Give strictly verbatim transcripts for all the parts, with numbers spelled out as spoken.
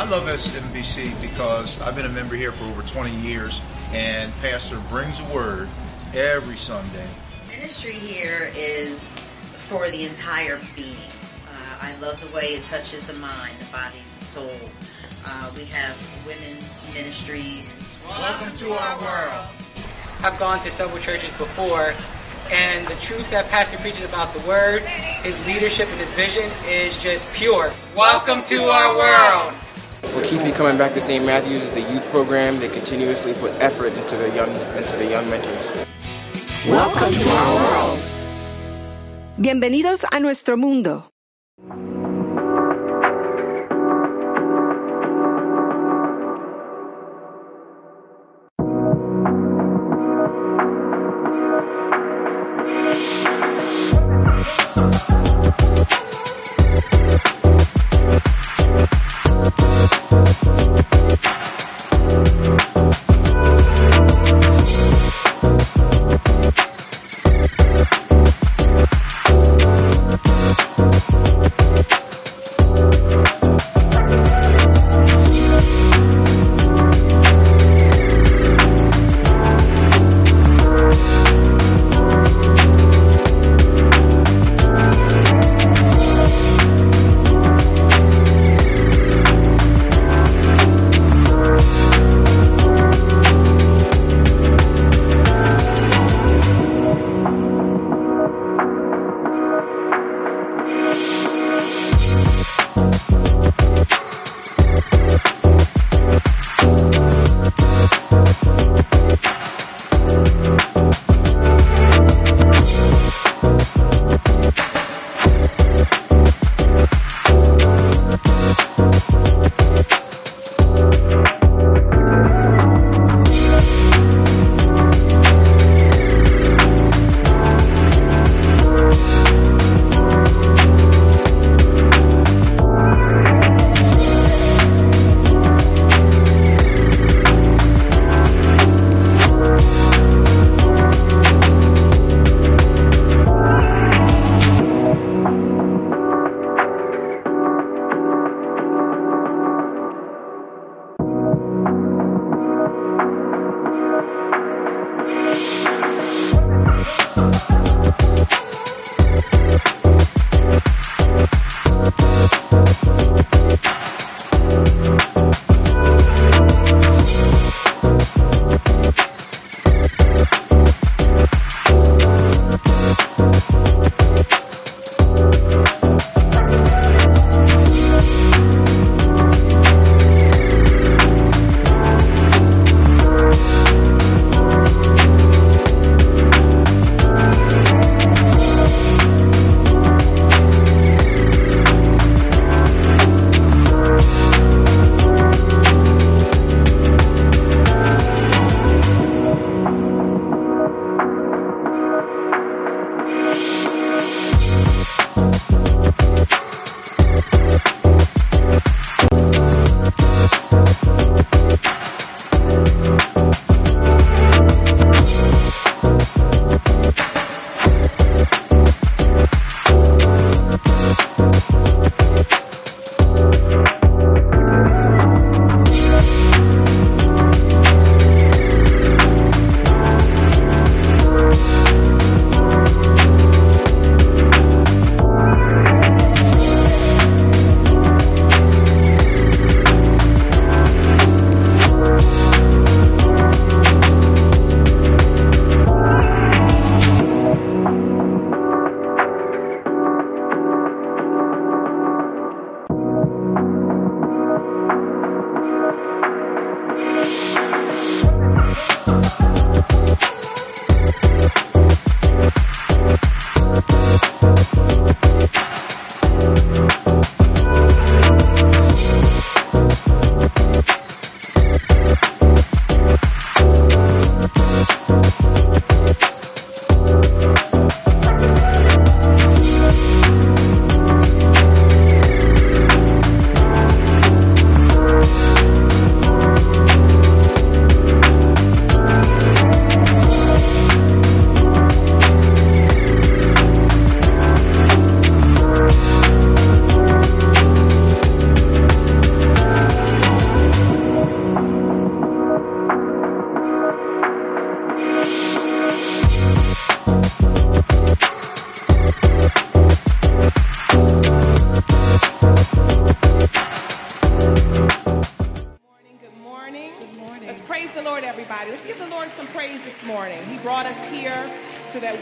I love S M B C because I've been a member here for over twenty years, and Pastor brings a word every Sunday. Ministry here is for the entire being. Uh, I love the way it touches the mind, the body, the soul. Uh, we have women's ministries. Welcome to our world. I've gone to several churches before, and the truth that Pastor preaches about the Word, his leadership and his vision is just pure. Welcome to our world. We'll keep you coming back to Saint Matthew's is the youth program that continuously put effort into the young into the young mentors. Welcome to our world. Bienvenidos a nuestro mundo.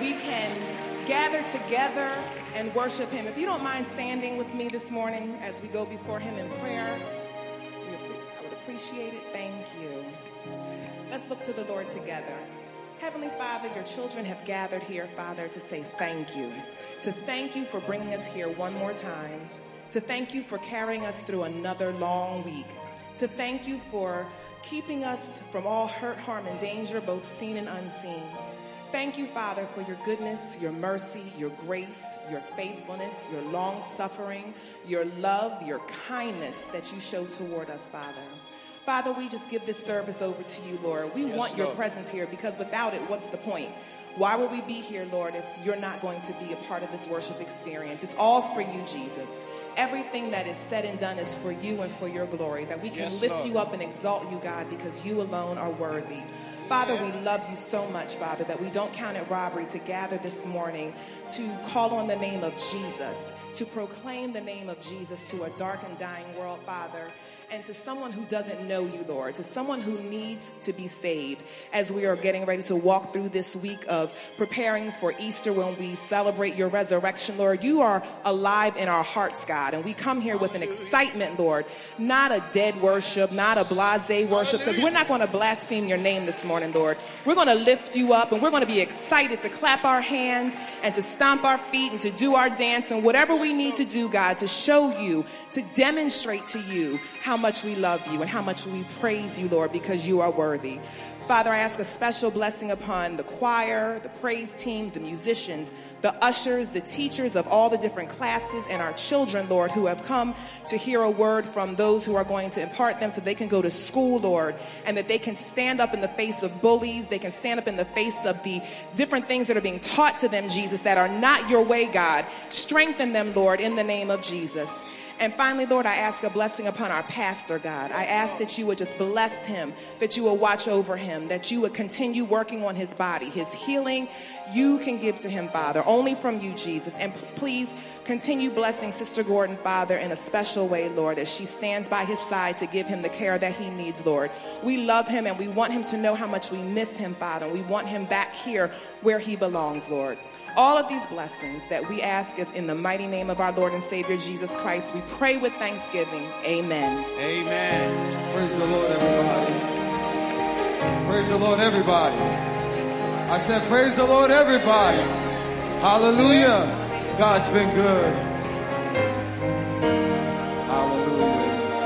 we can gather together and worship him. If you don't mind standing with me this morning as we go before him in prayer, I would appreciate it. Thank you. Let's look to the Lord together. Heavenly Father, your children have gathered here, Father, to say thank you. To thank you for bringing us here one more time. To thank you for carrying us through another long week. To thank you for keeping us from all hurt, harm, and danger, both seen and unseen. Thank you, Father, for your goodness, your mercy, your grace, your faithfulness, your long-suffering, your love, your kindness that you show toward us, Father. Father, we just give this service over to you, Lord. We yes, want your Lord. presence here, because without it, what's the point? Why would we be here, Lord, if you're not going to be a part of this worship experience? It's all for you, Jesus. Everything that is said and done is for you and for your glory, that we can yes, lift Lord. you up and exalt you, God, because you alone are worthy. Father, we love you so much, Father, that we don't count it robbery to gather this morning to call on the name of Jesus, to proclaim the name of Jesus to a dark and dying world, Father, and to someone who doesn't know you, Lord, to someone who needs to be saved, as we are getting ready to walk through this week of preparing for Easter when we celebrate your resurrection, Lord. You are alive in our hearts, God, and we come here with an excitement, Lord, not a dead worship, not a blasé worship, because we're not going to blaspheme your name this morning, Lord. We're going to lift you up, and we're going to be excited to clap our hands and to stomp our feet and to do our dance and whatever we need to do, God, to show you, to demonstrate to you how much we love you and how much we praise you, Lord, because you are worthy. Father, I ask a special blessing upon the choir, the praise team, the musicians, the ushers, the teachers of all the different classes, and our children, Lord, who have come to hear a word from those who are going to impart them so they can go to school, Lord, and that they can stand up in the face of bullies. They can stand up in the face of the different things that are being taught to them, Jesus, that are not your way, God. Strengthen them, Lord, in the name of Jesus. And finally, Lord, I ask a blessing upon our pastor, God. I ask that you would just bless him, that you will watch over him, that you would continue working on his body. His healing you can give to him, Father, only from you, Jesus. And p- please continue blessing Sister Gordon, Father, in a special way, Lord, as she stands by his side to give him the care that he needs, Lord. We love him, and we want him to know how much we miss him, Father. We want him back here where he belongs, Lord. All of these blessings that we ask is in the mighty name of our Lord and Savior, Jesus Christ. We pray with thanksgiving. Amen. Amen. Praise the Lord, everybody. Praise the Lord, everybody. I said, praise the Lord, everybody. Hallelujah. God's been good. Hallelujah.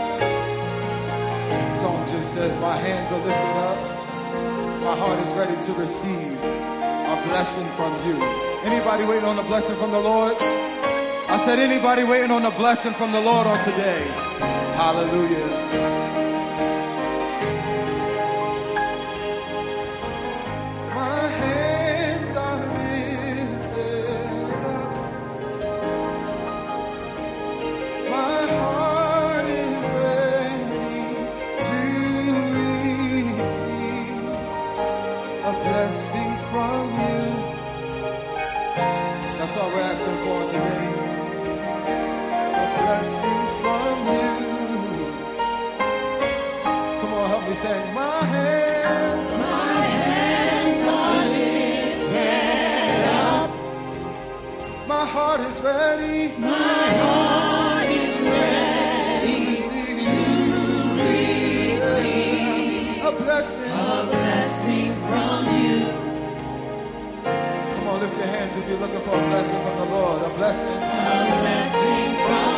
The song just says, my hands are lifted up. My heart is ready to receive a blessing from you. Anybody waiting on a blessing from the Lord? I said, anybody waiting on a blessing from the Lord on today? Hallelujah. My hands are lifted up. My heart is ready to receive a blessing from you. That's all we're asking for today. A blessing from you. Come on, help me sing. My hands, my hands are lifted up. My heart is ready. My heart is ready to receive, to receive a blessing, a blessing from you. Lift your hands if you're looking for a blessing from the Lord. A blessing. A blessing from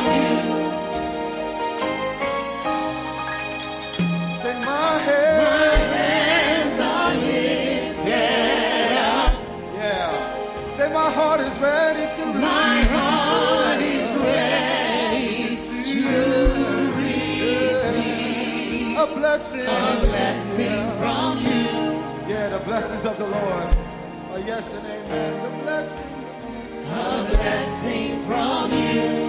you. Say, my hands. My hands are lifted up. Yeah. Say, my heart is ready to receive. My heart is ready to receive a blessing. A blessing from you. Yeah, the blessings of the Lord. Yes and amen. The blessing. A blessing from you.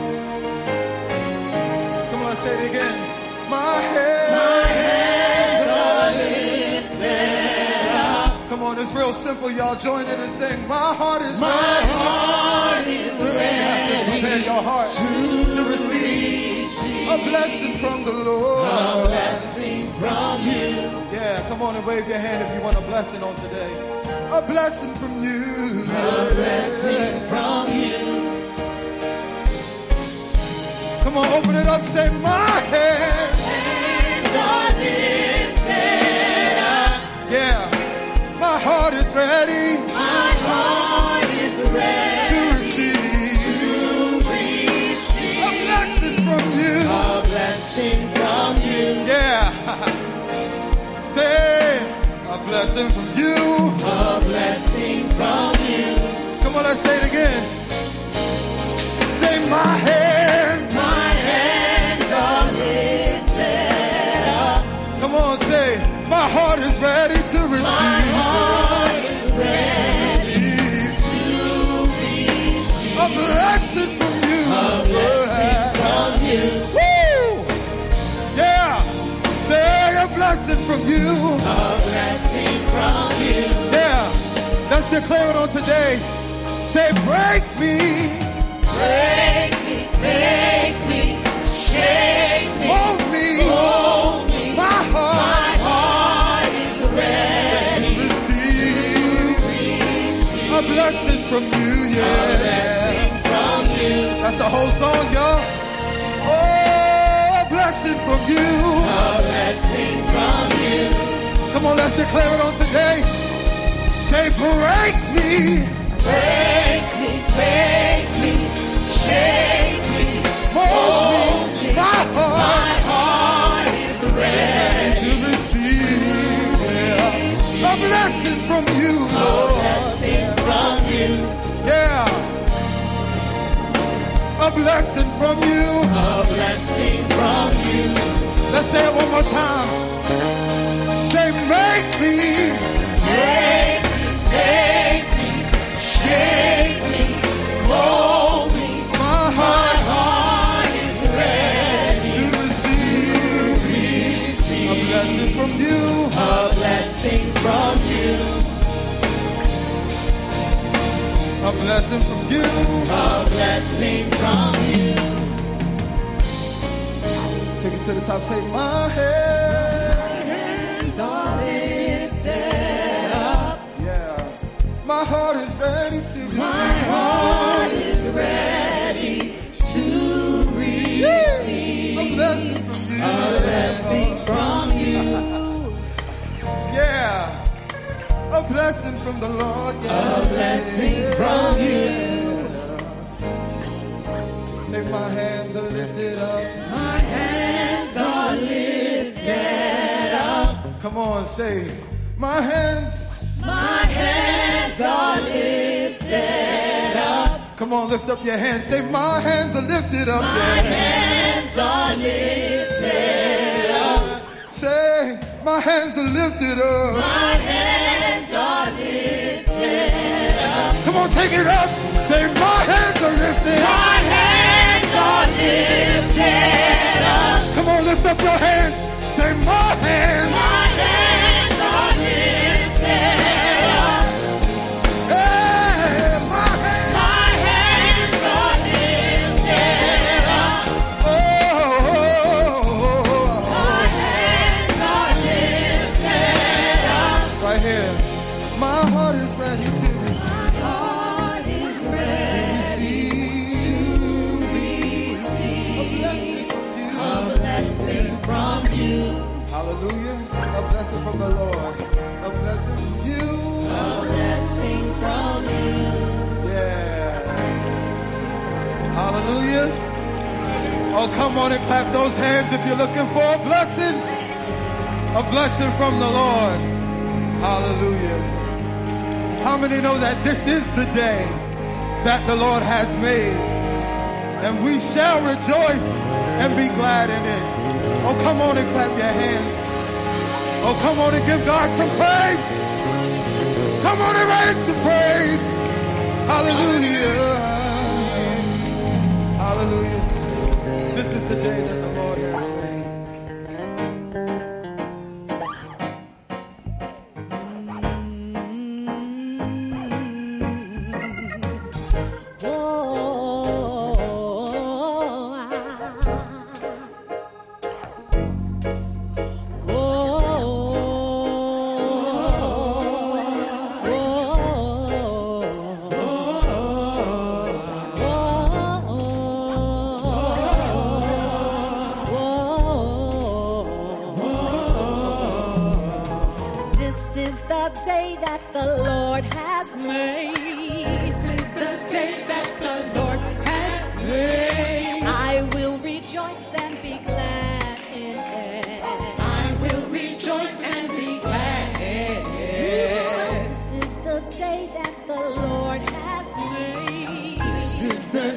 Come on, say it again. My hands, my hands are lifted up. Come on, it's real simple. Y'all join in and sing. My heart is my ready. My heart is ready. You have to prepare your heart to, to receive a blessing from the Lord. A blessing from you. Yeah, come on and wave your hand if you want a blessing on today. A blessing from you. A blessing from you. Come on, open it up, say my hands. Hands are lifted up. Yeah, my heart is ready. My heart is ready to receive, to receive a blessing from you. A blessing from you. Yeah, say a blessing from you. A blessing from you. Come on, let's say it again. Say my hands. My hands are lifted up. Come on, say my heart is ready to receive. My heart is ready to receive a blessing from you. A blessing from you. Woo! Yeah, say a blessing from you. A blessing from you. Yeah, let's declare it on today. Say break me. Break me, make me, shake me, hold me, hold me. My heart, my heart is ready to receive, to receive a blessing from you, yeah. A blessing from you. That's the whole song, y'all. Oh, a blessing from you. A blessing from you. Come on, let's declare it on today. Say break me. Break me, break me, shake me, hold me. My heart, my heart is ready to receive, yeah. A blessing from you, Lord. A blessing from you. Yeah. A blessing from you. A blessing from you. Let's say it one more time. Say make me. Make me, make me, shake me, hold me. My heart, my heart is ready to receive, to receive a blessing from you. A blessing from you. A blessing from you. A blessing from you. Take it to the top. Say my hands are lifted up. Yeah. My heart is ready to receive. My heart is ready to receive a blessing from you. A blessing from you. Yeah. A blessing from the Lord. Yeah. A blessing from you. Say my hands are lifted up. My hands are lifted up. Come on, say my hands. My hands are lifted up. Come on, lift up your hands. Say my hands are lifted up. My yeah. hands are lifted up. Say my hands are lifted up. My hands are lifted up. Come on, take it up. Say my hands are lifted. My hands are lifted up. Come on, lift up your hands. Say my hands. My hands are lifted up. Hey, my hands. My hands are lifted up. Oh, oh, oh, My hands are lifted up. oh. Right here. My heart is ready to receive. My heart is ready To receive. to receive a blessing from you. Hallelujah. A blessing from the Lord. A blessing from you. A blessing from you. Yeah. Hallelujah. Oh, come on and clap those hands if you're looking for a blessing. A blessing from the Lord. Hallelujah. How many know that this is the day that the Lord has made? And we shall rejoice and be glad in it. Oh, come on and clap your hands. Oh, come on and give God some praise. Come on and raise the praise. Hallelujah. Hallelujah. This is the day that the Lord has made.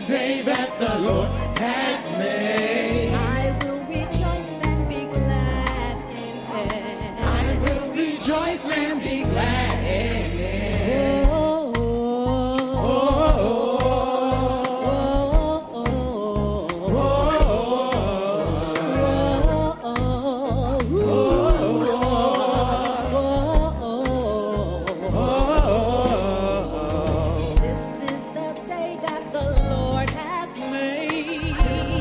day that the Lord has made. I will rejoice and be glad in it. I will rejoice and be glad in it. Oh, Oh, oh, oh, this is the day that the Lord has made. This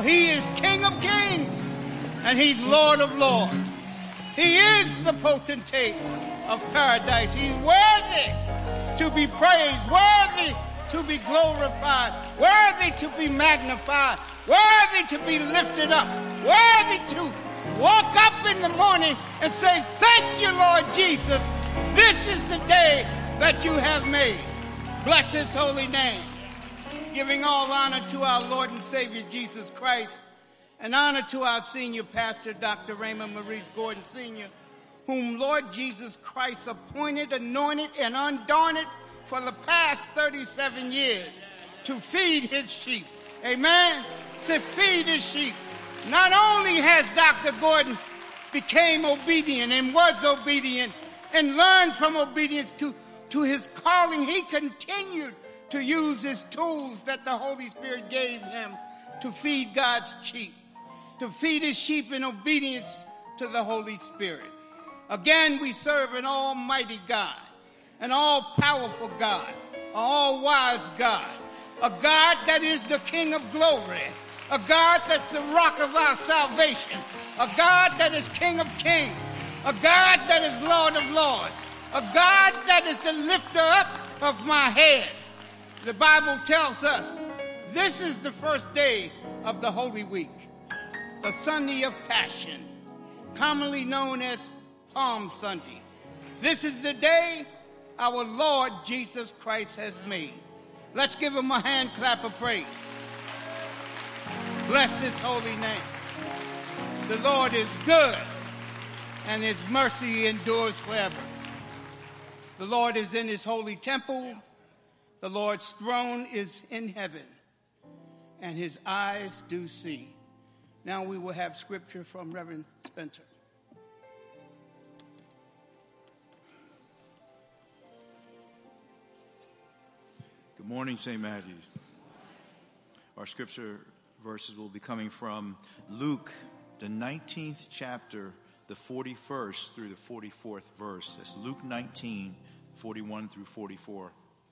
he is King of kings and he's Lord of lords. He is the potentate of paradise. He's worthy to be praised, worthy to be glorified, worthy to be magnified, worthy to be lifted up, worthy to walk up in the morning and say, thank you, Lord Jesus. This is the day that you have made. Bless his holy name. Giving all honor to our Lord and Savior, Jesus Christ, and honor to our senior pastor, Doctor Raymond Maurice Gordon, Senior, whom Lord Jesus Christ appointed, anointed, and undaunted for the past thirty-seven years to feed his sheep. Amen? To feed his sheep. Not only has Doctor Gordon became obedient and was obedient and learned from obedience to, to his calling, he continued to use his tools that the Holy Spirit gave him to feed God's sheep, to feed his sheep in obedience to the Holy Spirit. Again, we serve an almighty God, an all-powerful God, an all-wise God, a God that is the King of glory, a God that's the rock of our salvation, a God that is King of kings, a God that is Lord of lords, a God that is the lifter up of my head. The Bible tells us this is the first day of the Holy Week, the Sunday of Passion, commonly known as Palm Sunday. This is the day our Lord Jesus Christ has made. Let's give him a hand clap of praise. Bless his holy name. The Lord is good, and his mercy endures forever. The Lord is in his holy temple. The Lord's throne is in heaven, and his eyes do see. Now we will have scripture from Reverend Spencer. Good morning, Saint Matthews. Our scripture verses will be coming from Luke, the nineteenth chapter, the forty-first through the forty-fourth verse. That's Luke nineteen, forty-one through forty-four.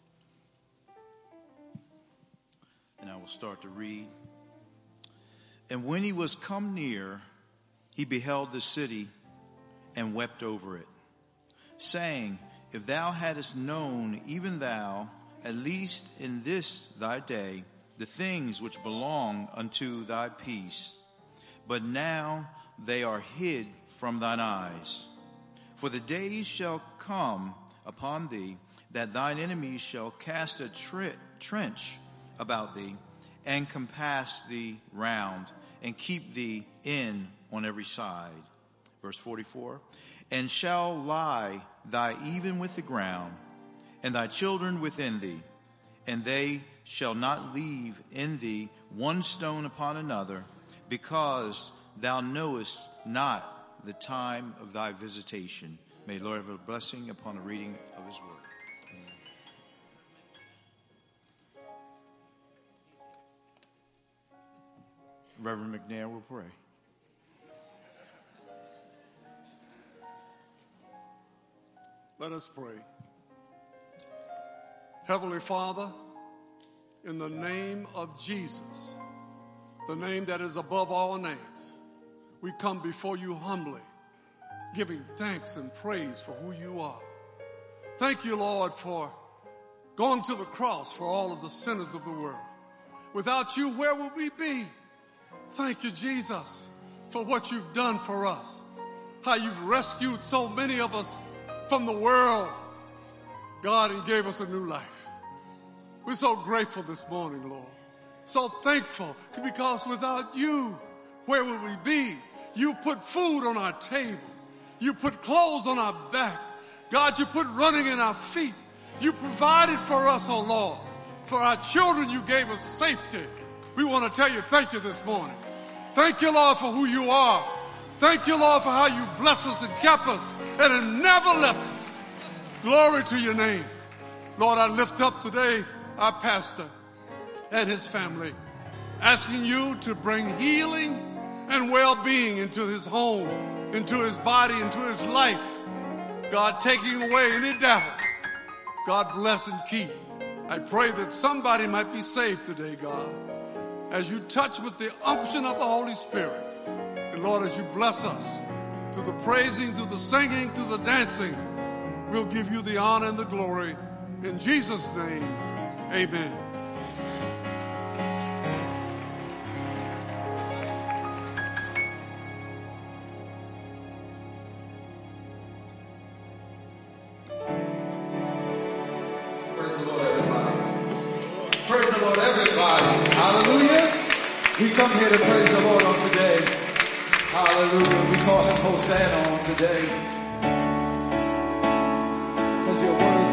And I will start to read. And when he was come near, he beheld the city and wept over it, saying, if thou hadst known, even thou, at least in this thy day, the things which belong unto thy peace. But now they are hid from thine eyes. For the days shall come upon thee, that thine enemies shall cast a tre- trench about thee, and compass thee round, and keep thee in on every side. Verse forty-four, and shall lie thy even with the ground, and thy children within thee, and they shall not leave in thee one stone upon another, because thou knowest not the time of thy visitation. May the Lord have a blessing upon the reading of his word. Reverend McNair will pray. Let us pray. Heavenly Father, in the name of Jesus, the name that is above all names, we come before you humbly, giving thanks and praise for who you are. Thank you, Lord, for going to the cross for all of the sinners of the world. Without you, where would we be? Thank you, Jesus, for what you've done for us, how you've rescued so many of us from the world, God, and gave us a new life. We're so grateful this morning, Lord. So thankful, because without you, where would we be? You put food on our table. You put clothes on our back. God, you put running in our feet. You provided for us, oh Lord. For our children, you gave us safety. We want to tell you thank you this morning. Thank you, Lord, for who you are. Thank you, Lord, for how you blessed us and kept us and have never left us. Glory to your name. Lord, I lift up today our pastor and his family, asking you to bring healing and well-being into his home, into his body, into his life. God, taking away any doubt. God bless and keep. I pray that somebody might be saved today, God. as you touch with the unction of the Holy Spirit. And Lord, as you bless us through the praising, through the singing, through the dancing, we'll give you the honor and the glory. In Jesus' name, amen. Praise the Lord, everybody. Praise the Lord, everybody. Hallelujah. We come here to praise the Lord on today. Hallelujah. We call him Hosanna on today. Because you're worthy.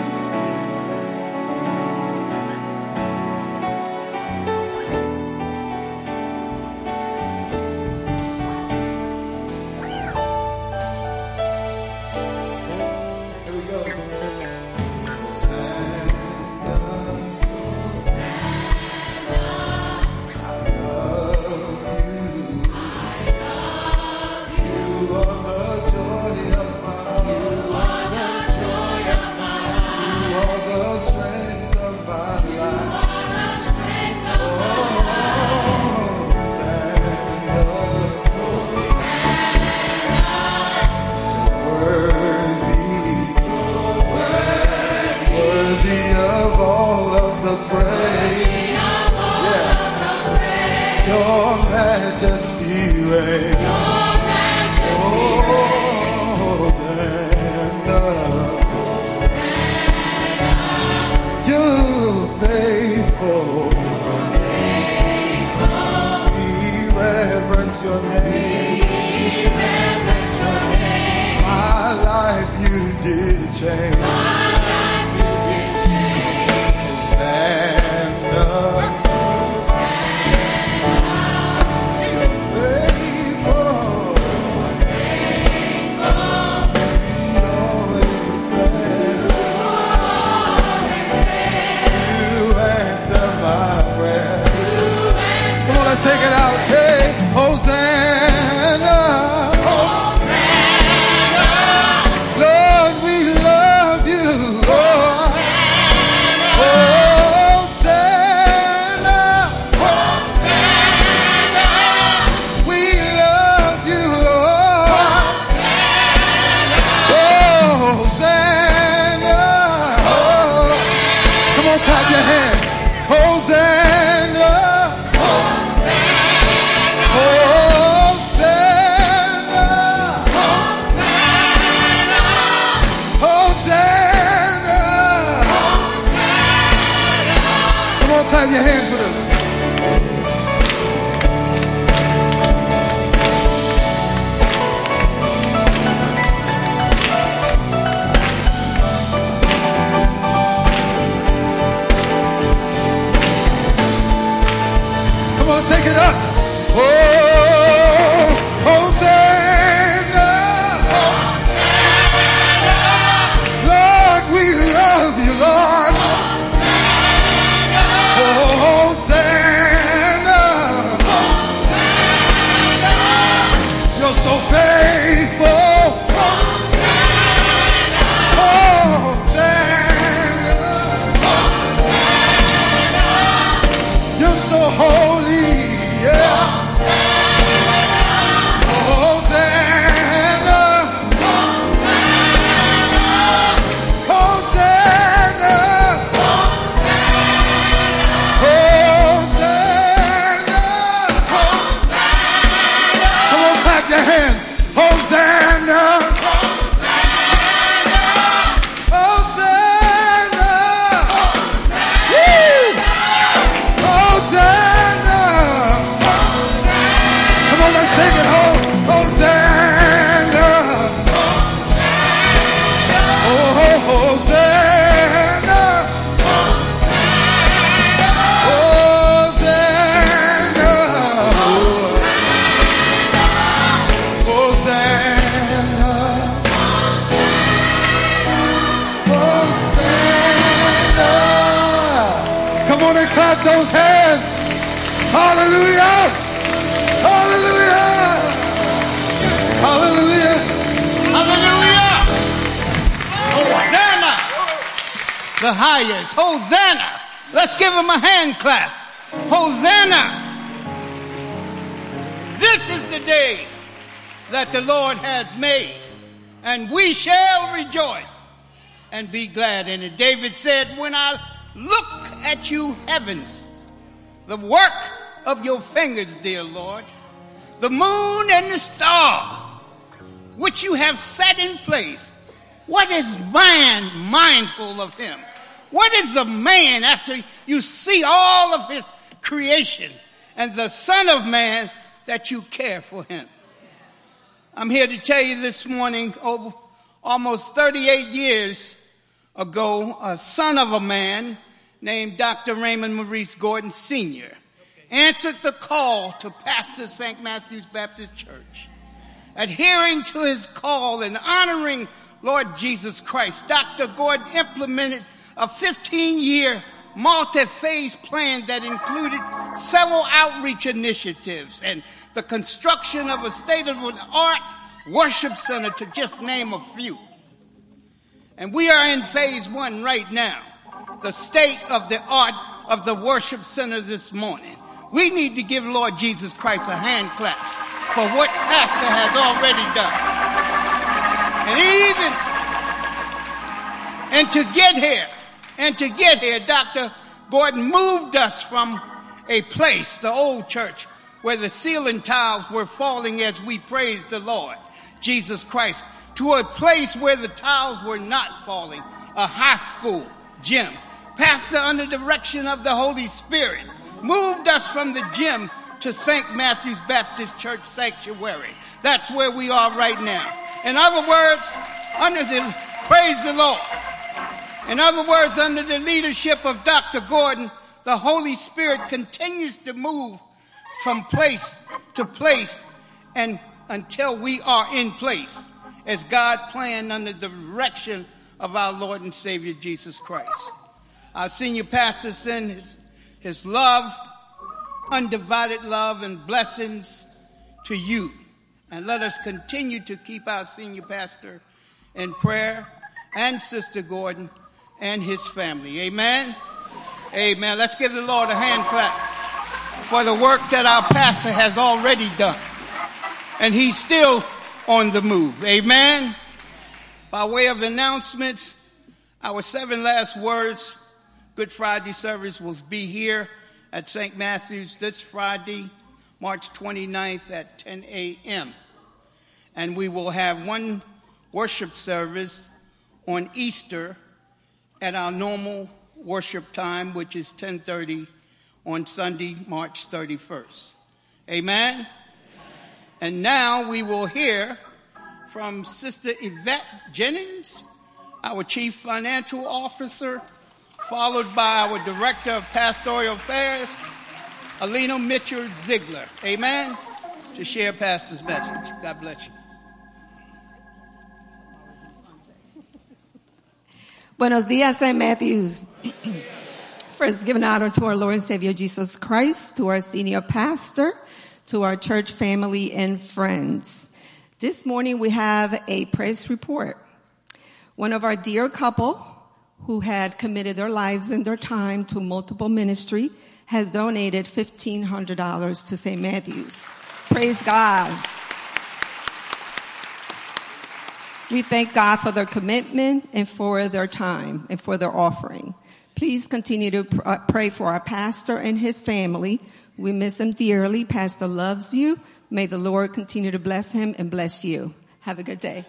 Clap your hands with us. Come on, take it up. Oh, Hosanna. Hosanna. Lord, we love you, Lord. Hosanna, Hosanna, you're so faithful. Hosanna, Hosanna, Hosanna, you're so holy, yeah. Hosanna, Hosanna, Hosanna. Your hands. Hosanna. Hosanna. Hosanna. Hosanna. Come on, let's sing it. Hosanna. Oh, Hosanna. Clap those hands. Hallelujah. Hallelujah. Hallelujah. Hallelujah. Hosanna. The highest. Hosanna. Let's give him a hand clap. Hosanna. this is the day that the Lord has made, and we shall rejoice and be glad in it. David said, when I look at you heavens, the work of your fingers, dear Lord, the moon and the stars, which you have set in place, what is man mindful of him? What is a man after you see all of his creation, and the Son of Man that you care for him? I'm here to tell you this morning, over almost thirty-eight years ago, a son of a man named Doctor Raymond Maurice Gordon Senior answered the call to pastor Saint Matthew's Baptist Church. Adhering to his call and honoring Lord Jesus Christ, Doctor Gordon implemented a fifteen-year multi-phase plan that included several outreach initiatives and the construction of a state-of-the-art worship center, to just name a few. And we are in phase one right now, the state-of-the-art of the worship center this morning. We need to give Lord Jesus Christ a hand clap for what Pastor has already done. And even, and to get here, and to get here, Doctor Gordon moved us from a place, the old church, where the ceiling tiles were falling as we praised the Lord Jesus Christ, to a place where the tiles were not falling, a high school gym. Pastor, under the direction of the Holy Spirit, moved us from the gym to Saint Matthew's Baptist Church Sanctuary. That's where we are right now. In other words, under the, praise the Lord. In other words, under the leadership of Doctor Gordon, the Holy Spirit continues to move from place to place and until we are in place, as God planned under the direction of our Lord and Savior Jesus Christ. Our senior pastor sends his, his love, undivided love and blessings to you. And let us continue to keep our senior pastor in prayer, and Sister Gordon and his family. Amen? Amen. Let's give the Lord a hand clap for the work that our pastor has already done. And he's still on the move. Amen? By way of announcements, our seven last words, Good Friday service will be here at Saint Matthew's this Friday, March twenty-ninth at ten a.m. And we will have one worship service on Easter at our normal worship time, which is ten thirty on Sunday, March thirty-first. Amen? Amen. And now we will hear from Sister Yvette Jennings, our Chief Financial Officer, followed by our Director of Pastoral Affairs, Alina Mitchell-Ziegler. Amen? To share Pastor's message. God bless you. Buenos dias, Saint Matthews. First, giving honor to our Lord and Savior Jesus Christ, to our senior pastor, to our church family and friends. This morning we have a praise report. One of our dear couple who had committed their lives and their time to multiple ministry has donated fifteen hundred dollars to Saint Matthews. Praise God. We thank God for their commitment and for their time and for their offering. Please continue to pray for our pastor and his family. We miss him dearly. Pastor loves you. May the Lord continue to bless him and bless you. Have a good day.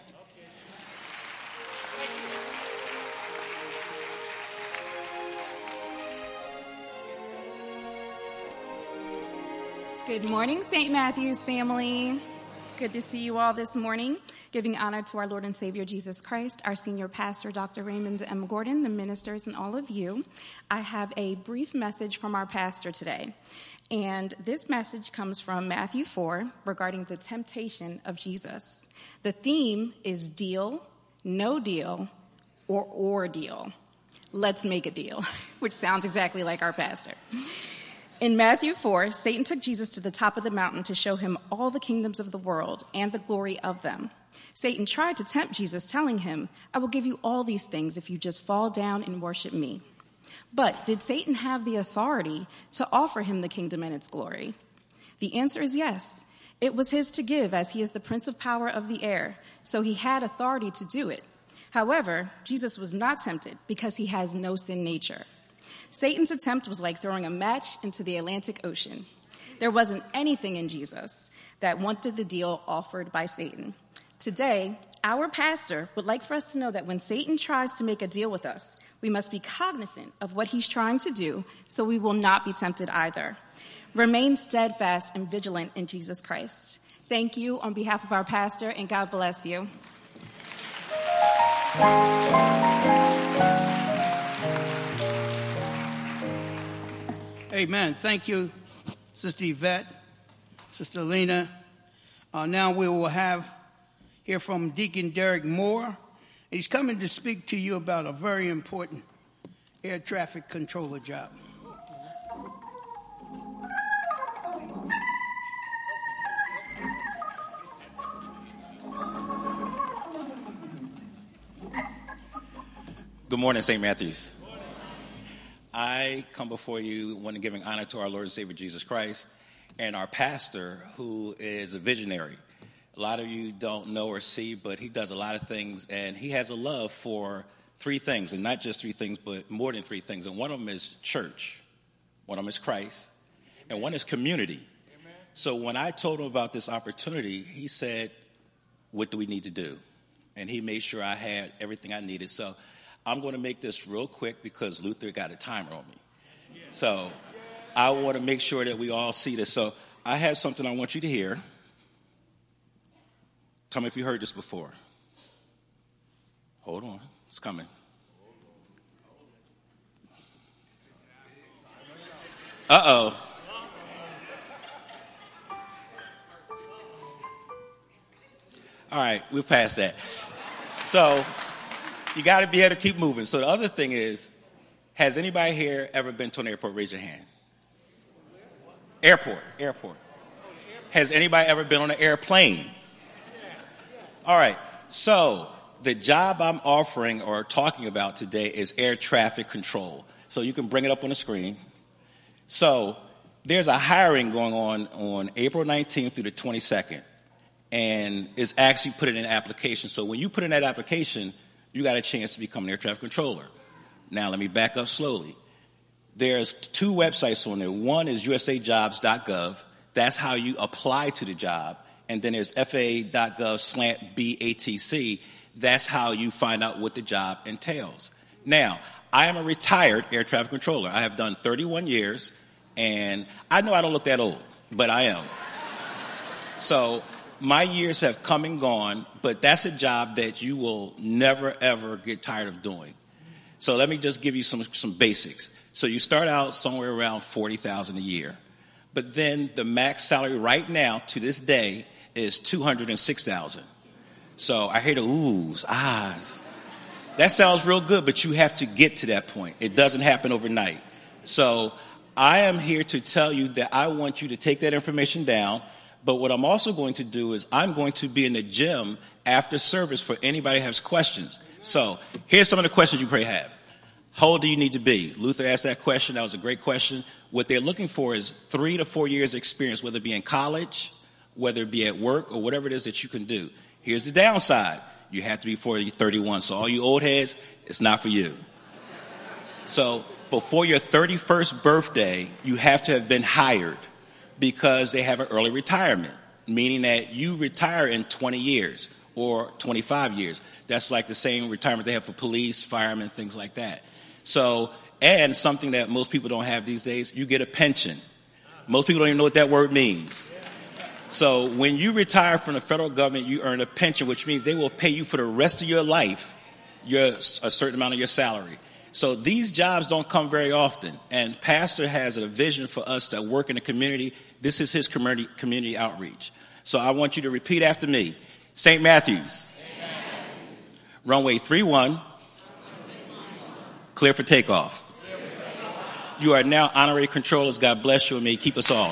Good morning, Saint Matthew's family. Good to see you all this morning. Giving honor to our Lord and Savior Jesus Christ, our senior pastor, Doctor Raymond M. Gordon, the ministers, and all of you. I have a brief message from our pastor today. And this message comes from Matthew four regarding the temptation of Jesus. The theme is deal, no deal, or ordeal. Let's make a deal, which sounds exactly like our pastor. In Matthew four, Satan took Jesus to the top of the mountain to show him all the kingdoms of the world and the glory of them. Satan tried to tempt Jesus, telling him, I will give you all these things if you just fall down and worship me. But did Satan have the authority to offer him the kingdom and its glory? The answer is yes. It was his to give, as he is the prince of power of the air, so he had authority to do it. However, Jesus was not tempted because he has no sin nature. Satan's attempt was like throwing a match into the Atlantic Ocean. There wasn't anything in Jesus that wanted the deal offered by Satan. Today, our pastor would like for us to know that when Satan tries to make a deal with us, we must be cognizant of what he's trying to do so we will not be tempted either. Remain steadfast and vigilant in Jesus Christ. Thank you on behalf of our pastor, and God bless you. Amen. Thank you, Sister Yvette, Sister Lena. Uh, now we will have hear from Deacon Derek Moore. He's coming to speak to you about a very important air traffic controller job. Good morning, Saint Matthews. I come before you want to giving honor to our Lord and Savior Jesus Christ and our pastor, who is a visionary. A lot of you don't know or see, but he does a lot of things, and he has a love for three things, and not just three things, but more than three things. And one of them is church, one of them is Christ, and one is community. Amen. So when I told him about this opportunity, he said, what do we need to do? And he made sure I had everything I needed. So I'm going to make this real quick because Luther got a timer on me. So I want to make sure that we all see this. So I have something I want you to hear. Tell me if you heard this before. Hold on. It's coming. Uh-oh. All right, we'll pass that. So you got to be able to keep moving. So the other thing is, has anybody here ever been to an airport? Raise your hand. Airport, airport. Has anybody ever been on an airplane? All right, so the job I'm offering or talking about today is air traffic control. So you can bring it up on the screen. So there's a hiring going on on April nineteenth through the twenty-second, and it's actually put in an application. So when you put in that application, you got a chance to become an air traffic controller. Now, let me back up slowly. There's two websites on there. One is U S A jobs dot gov. That's how you apply to the job. And then there's F A A dot gov slant B A T C. That's how you find out what the job entails. Now, I am a retired air traffic controller. I have done thirty-one years, and I know I don't look that old, but I am. So my years have come and gone, but that's a job that you will never, ever get tired of doing. So let me just give you some, some basics. So you start out somewhere around forty thousand dollars a year, but then the max salary right now to this day is two hundred six thousand dollars. So I hear the oohs, ahs. That sounds real good, but you have to get to that point. It doesn't happen overnight. So I am here to tell you that I want you to take that information down. But what I'm also going to do is I'm going to be in the gym after service for anybody who has questions. So here's some of the questions you probably have. How old do you need to be? Luther asked that question. That was a great question. What they're looking for is three to four years experience, whether it be in college, whether it be at work, or whatever it is that you can do. Here's the downside. You have to be before you're thirty-one. So all you old heads, it's not for you. So before your thirty-first birthday, you have to have been hired because they have an early retirement, meaning that you retire in twenty years or twenty-five years. That's like the same retirement they have for police, firemen, things like that. So, and something that most people don't have these days, you get a pension. Most people don't even know what that word means. So when you retire from the federal government, you earn a pension, which means they will pay you for the rest of your life your, a certain amount of your salary. So these jobs don't come very often. And Pastor has a vision for us to work in the community. This is his community, community outreach. So I want you to repeat after me. Saint Matthews. Amen. Runway three one. Clear for takeoff. Clear for takeoff. You are now honorary controllers. God bless you and may he keep us all.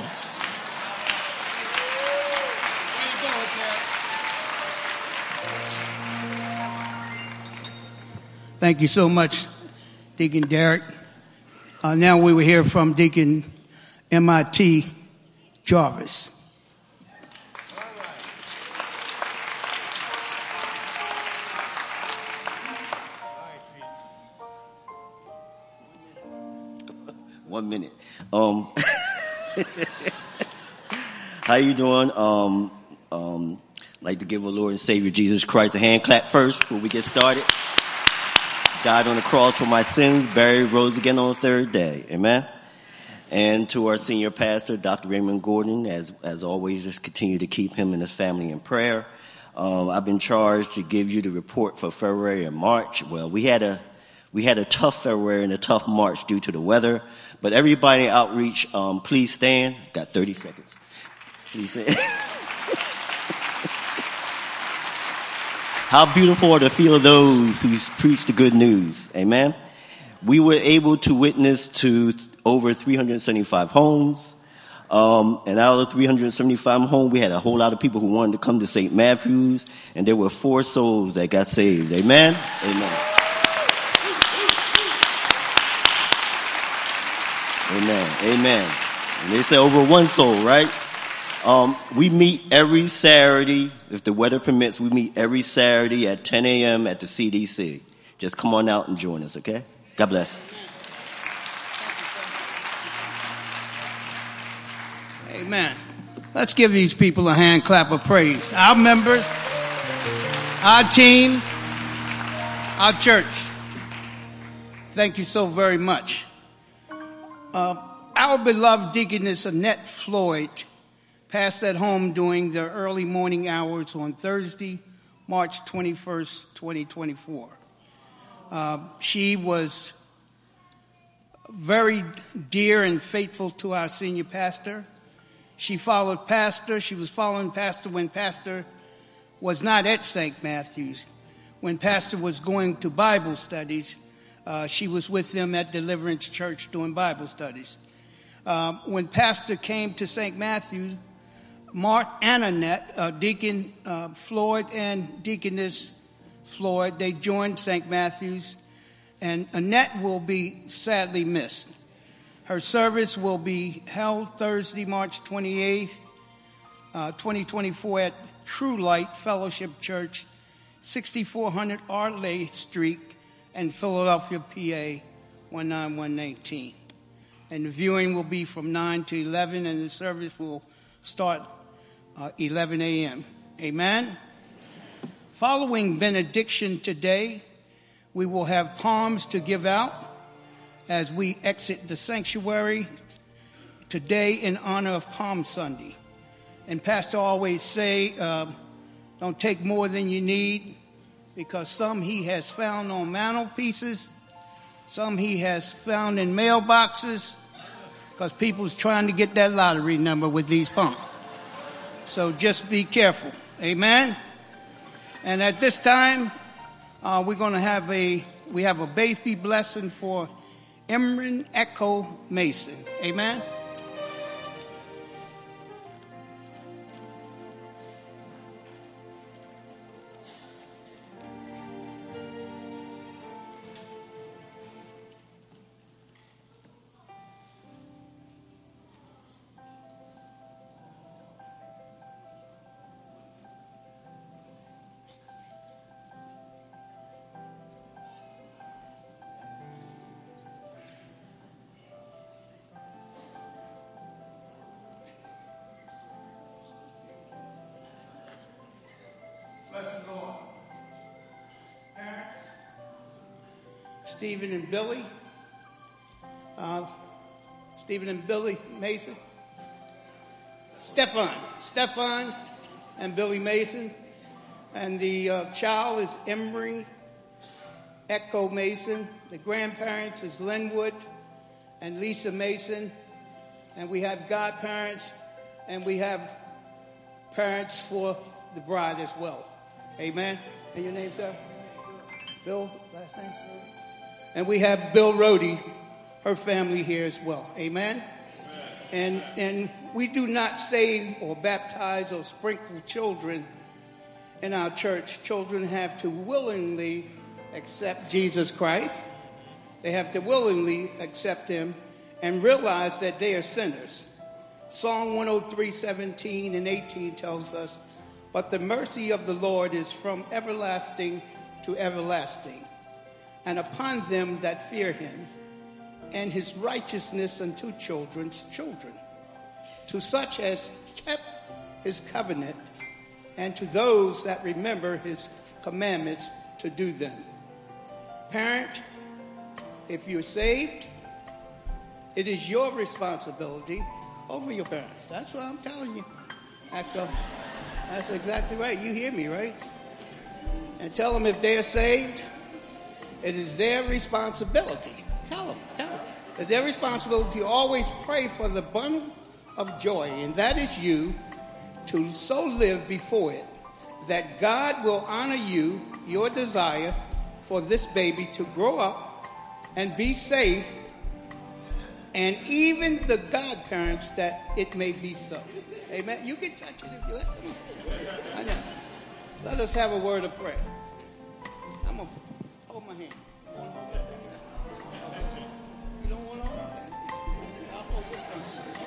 Thank you so much, Deacon Derek. Uh, now we will hear from Deacon M I T Jarvis. One minute. Um, how you doing? Um, um, I'd like to give our Lord and Savior Jesus Christ a hand clap first before we get started. Died on the cross for my sins, buried, rose again on the third day. Amen. And to our senior pastor, Doctor Raymond Gordon, as as always, just continue to keep him and his family in prayer. Um, I've been charged to give you the report for February and March. Well, we had a we had a tough February and a tough March due to the weather. But everybody in outreach, um, please stand. Got thirty seconds. Please stand. How beautiful are the feet of those who preach the good news. Amen. We were able to witness to over three hundred seventy-five homes. Um, and out of the three hundred seventy-five homes, we had a whole lot of people who wanted to come to Saint Matthew's, and there were four souls that got saved. Amen. Amen. Amen. Amen. And they say over one soul, right? Um, we meet every Saturday, if the weather permits, we meet every Saturday at ten a.m. at the C D C. Just come on out and join us, okay? God bless. Amen. Let's give these people a hand clap of praise. Our members, our team, our church. Thank you so very much. Uh, our beloved deaconess Annette Floyd passed at home during the early morning hours on Thursday, March twenty-first, twenty twenty-four. Uh, she was very dear and faithful to our senior pastor. She followed pastor. She was following pastor when pastor was not at Saint Matthew's. When pastor was going to Bible studies, uh, she was with them at Deliverance Church doing Bible studies. Uh, when pastor came to Saint Matthew's, Mark and Annette, uh, Deacon uh, Floyd and Deaconess Floyd, they joined Saint Matthew's, and Annette will be sadly missed. Her service will be held Thursday, March twenty-eighth, uh, twenty twenty-four at True Light Fellowship Church, sixty-four hundred Arley Street in Philadelphia, P A, one nine one one nine. And the viewing will be from nine to eleven, and the service will start uh, eleven a.m. Amen? Following benediction today, we will have palms to give out as we exit the sanctuary today in honor of Palm Sunday. And Pastor always say, uh, don't take more than you need, because some he has found on mantelpieces, some he has found in mailboxes, because people's trying to get that lottery number with these palms. So just be careful. Amen? And at this time, uh, we're going to have a, we have a baby blessing for Emrin Echo Mason. Amen? Stephen and Billy, uh, Stephen and Billy Mason, Stefan, Stefan and Billy Mason, and the uh, child is Emery Echo Mason. The grandparents is Linwood and Lisa Mason, and we have godparents, and we have parents for the bride as well. Amen. And your name, sir? Bill, last name? And we have Bill Rohde, her family here as well. Amen? Amen. And and we do not save or baptize or sprinkle children in our church. Children have to willingly accept Jesus Christ. They have to willingly accept him and realize that they are sinners. Psalm one oh three, seventeen and eighteen tells us, but the mercy of the Lord is from everlasting to everlasting, and upon them that fear him, and his righteousness unto children's children, to such as kept his covenant, and to those that remember his commandments to do them. Parent, if you're saved, it is your responsibility over your parents. That's what I'm telling you. That's exactly right. You hear me, right? And tell them if they're saved, it is their responsibility. Tell them, tell them. It's their responsibility to always pray for the bundle of joy, and that is you, to so live before it, that God will honor you, your desire for this baby to grow up and be safe, and even the godparents that it may be so. Amen. You can touch it if you let them. I know. Let us have a word of prayer. I'm going to hold my hand. You want to hold my hand? You don't want to hold my hand? I'll hold your hand.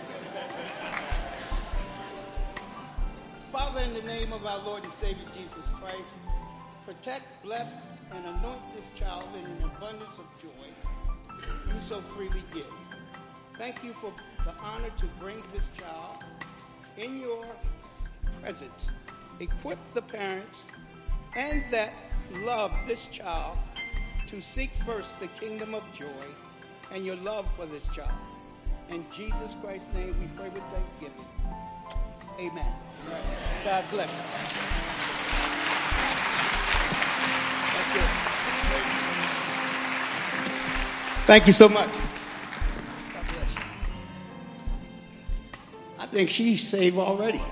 Father, in the name of our Lord and Savior Jesus Christ, protect, bless, and anoint this child in an abundance of joy you so freely give. Thank you for the honor to bring this child in your presence. Equip the parents and that love this child to seek first the kingdom of joy and your love for this child. In Jesus Christ's name we pray with thanksgiving. Amen. God bless you. That's it. Thank you so much. God bless you. I think she's saved already.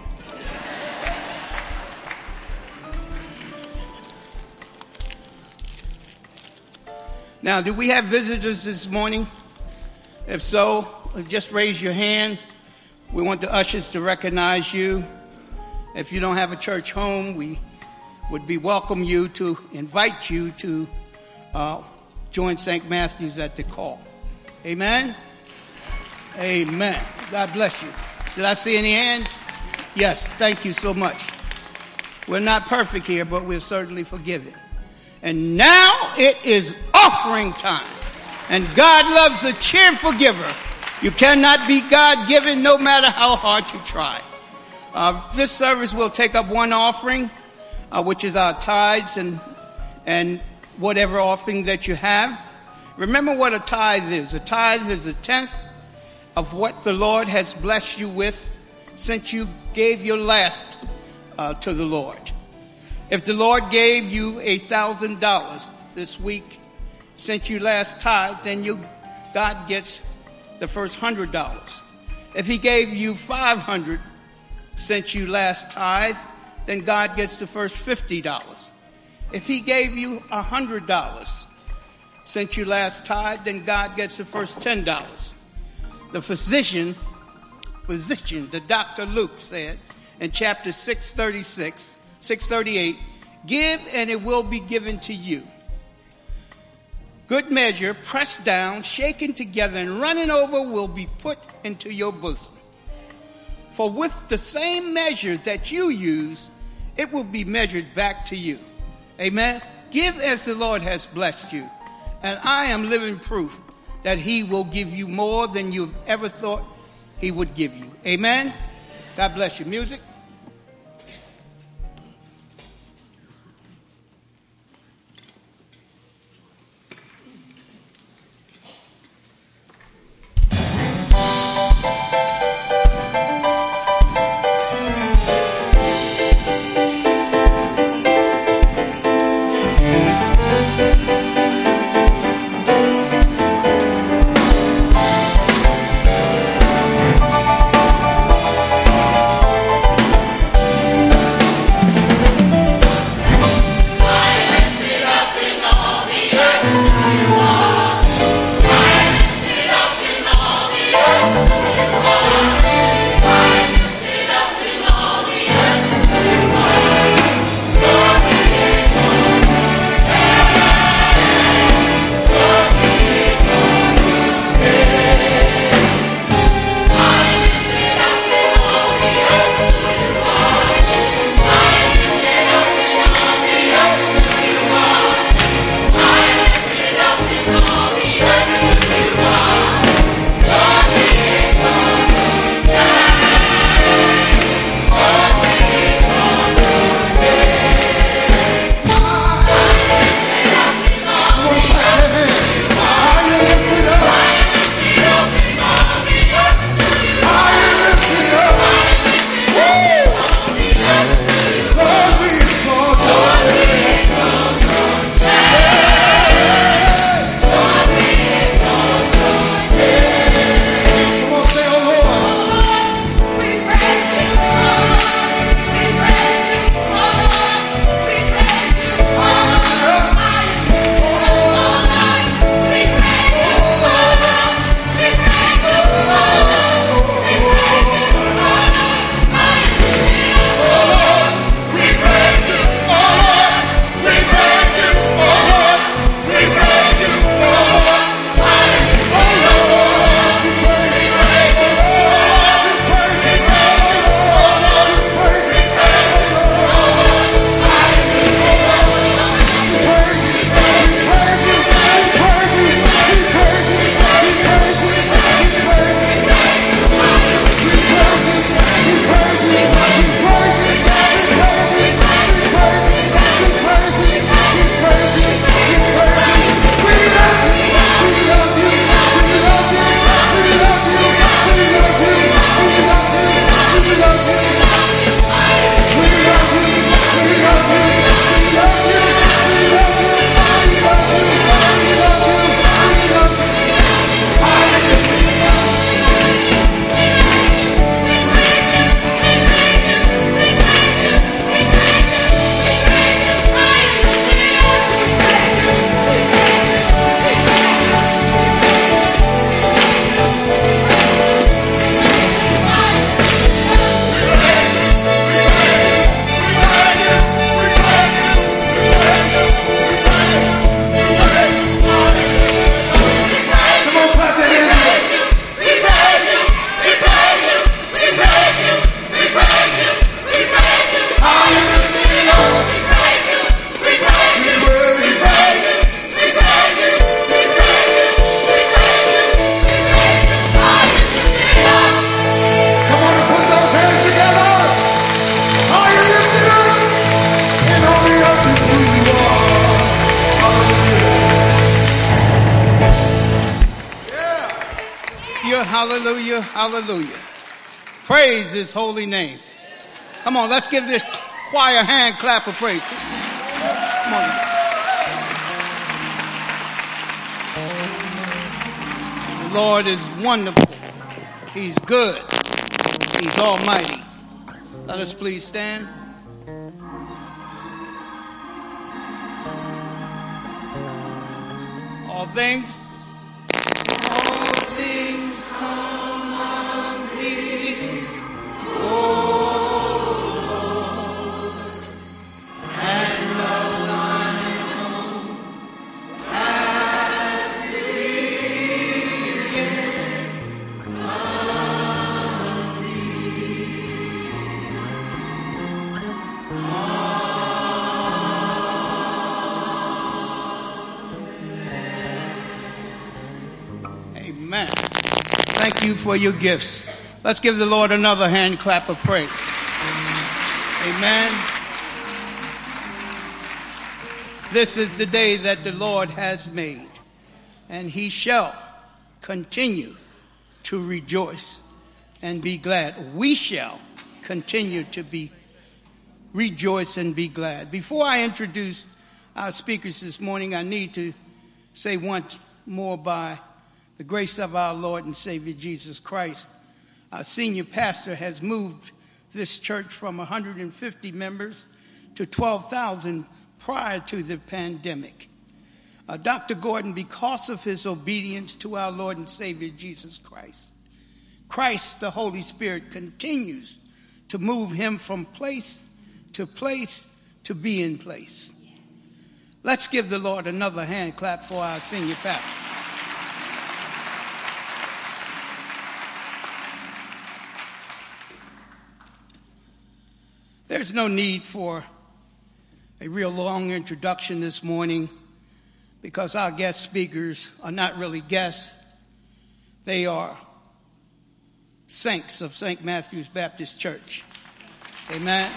Now, do we have visitors this morning? If so, just raise your hand. We want the ushers to recognize you. If you don't have a church home, we would be welcome you to invite you to uh, join Saint Matthew's at the call. Amen? Amen. God bless you. Did I see any hands? Yes, thank you so much. We're not perfect here, but we're certainly forgiven. And now it is offering time. And God loves a cheerful giver. You cannot be God-given no matter how hard you try. Uh, this service will take up one offering, uh, which is our tithes and, and whatever offering that you have. Remember what a tithe is. A tithe is a tenth of what the Lord has blessed you with since you gave your last uh, to the Lord. If the Lord gave you a thousand dollars this week since you last tithed, then you, God gets the first hundred dollars. If he gave you five hundred since you last tithed, then God gets the first fifty dollars. If he gave you a hundred dollars since you last tithed, then God gets the first ten dollars. The physician, physician, the Doctor Luke said in chapter six thirty-six, six thirty-eight, give and it will be given to you. Good measure, pressed down, shaken together, and running over will be put into your bosom. For with the same measure that you use, it will be measured back to you. Amen. Give as the Lord has blessed you. And I am living proof that he will give you more than you've ever thought he would give you. Amen. God bless you. Music. Hallelujah, hallelujah, hallelujah. Praise his holy name. Come on, let's give this choir hand clap of praise. Come on. The Lord is wonderful. He's good. He's almighty. Let us please stand. All things. All things come of thee, O Lord, and love thine own hath pleased of Amen. Thank you for your gifts. Let's give the Lord another hand clap of praise. Amen. This is the day that the Lord has made, and he shall continue to rejoice and be glad. We shall continue to be rejoice and be glad. Before I introduce our speakers this morning, I need to say once more, by the grace of our Lord and Savior Jesus Christ, our senior pastor has moved this church from one hundred fifty members to twelve thousand prior to the pandemic. Uh, Doctor Gordon, because of his obedience to our Lord and Savior Jesus Christ, Christ, the Holy Spirit, continues to move him from place to place to be in place. Let's give the Lord another hand clap for our senior pastor. There's no need for a real long introduction this morning because our guest speakers are not really guests. They are saints of Saint Matthew's Baptist Church. Amen.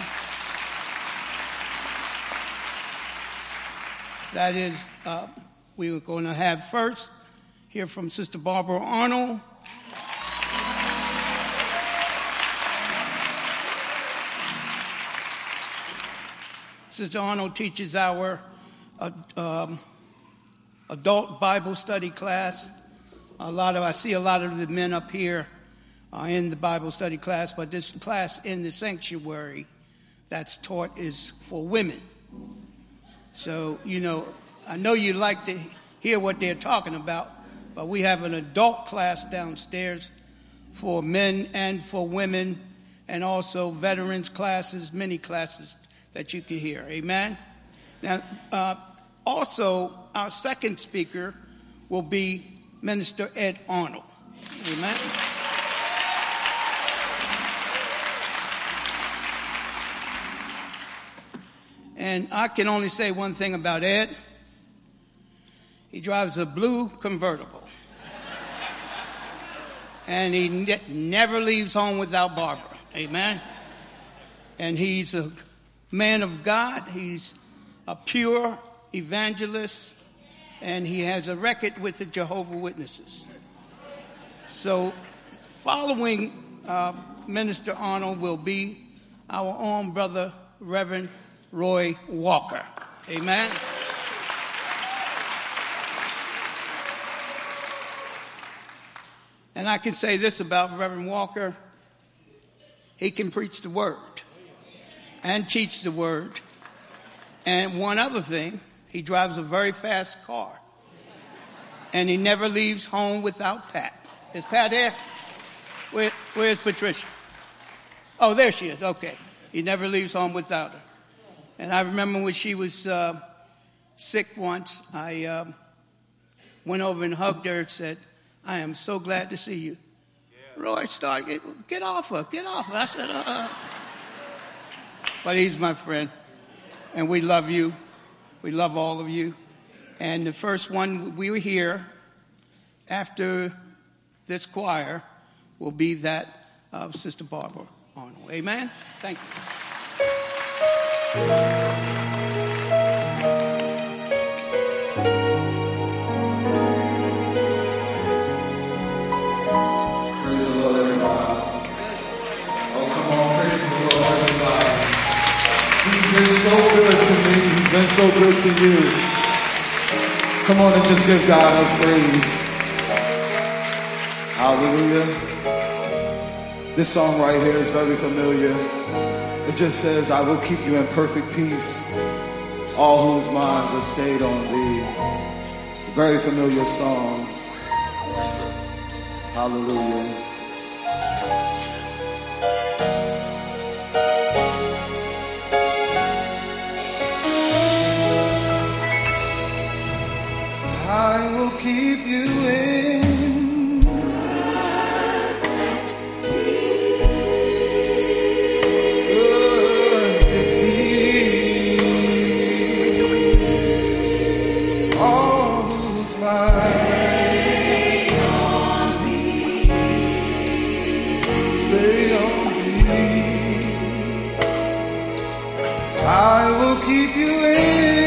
That is, uh, we are going to have first hear from Sister Barbara Arnold. Sister Arnold teaches our uh, um, adult Bible study class. A lot of I see a lot of the men up here are in the Bible study class, but this class in the sanctuary that's taught is for women. So, you know, I know you like to hear what they're talking about, but we have an adult class downstairs for men and for women, and also veterans classes, many classes that you can hear. Amen. Now, uh, also, our second speaker will be Minister Ed Arnold. Amen. And I can only say one thing about Ed. He drives a blue convertible. And he ne- never leaves home without Barbara. Amen. And he's a man of God. He's a pure evangelist, and he has a record with the Jehovah's Witnesses. So following uh, Minister Arnold will be our own brother, Reverend Roy Walker. Amen. And I can say this about Reverend Walker. He can preach the word and teach the word. And one other thing, he drives a very fast car. And he never leaves home without Pat. Is Pat here? Where, where's Patricia? Oh, there she is. Okay. He never leaves home without her. And I remember when she was uh, sick once, I um, went over and hugged her and said, I am so glad to see you. Yeah. Roy started, get, get off her, get off her. I said, uh But he's my friend, and we love you. We love all of you. And the first one we were here after this choir will be that of Sister Barbara Arnold. Amen? Thank you. so good to me. He's been so good to you. Come on and just give God a praise. Hallelujah. This song right here is very familiar. It just says, I will keep you in perfect peace, all whose minds are stayed on thee. A very familiar song. Hallelujah. I will keep you in all whose mind stay on thee. I will keep you in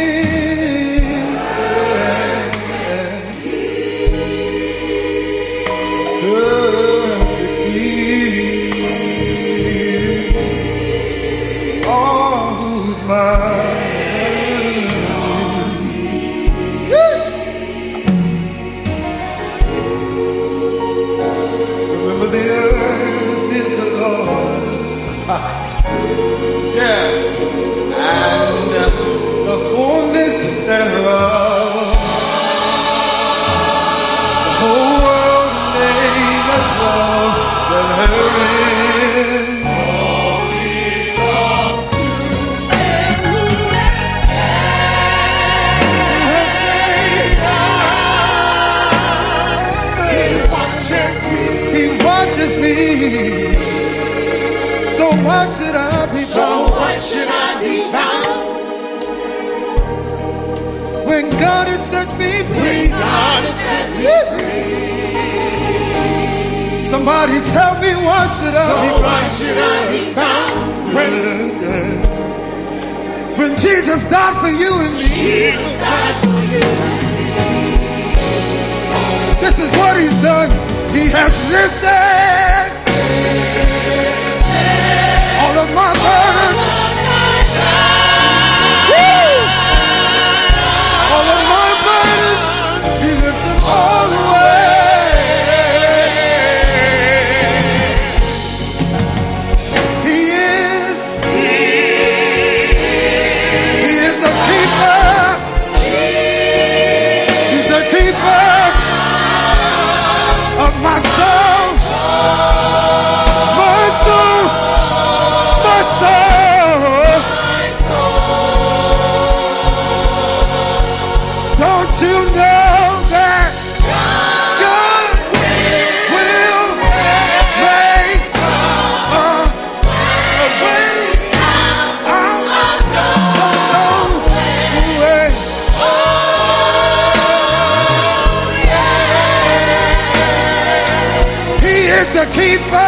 remember the earth is the Lord's, yeah, and the fullness thereof, the whole world and they that dwell therein. Me. So why should I be so bound? why should I be bound? When God has set me free. When God has set me free. Somebody tell me why should I so be why should I be bound? When, yeah. when Jesus died for you and me. Jesus died for you. This is what he's done. He has lifted all of my burdens, Woo! all of my burdens. He lifted all away. He is, He is the keeper. He's the keeper of my soul, my soul, my soul. Don't you know that God will make a way out of no way? He is the keeper.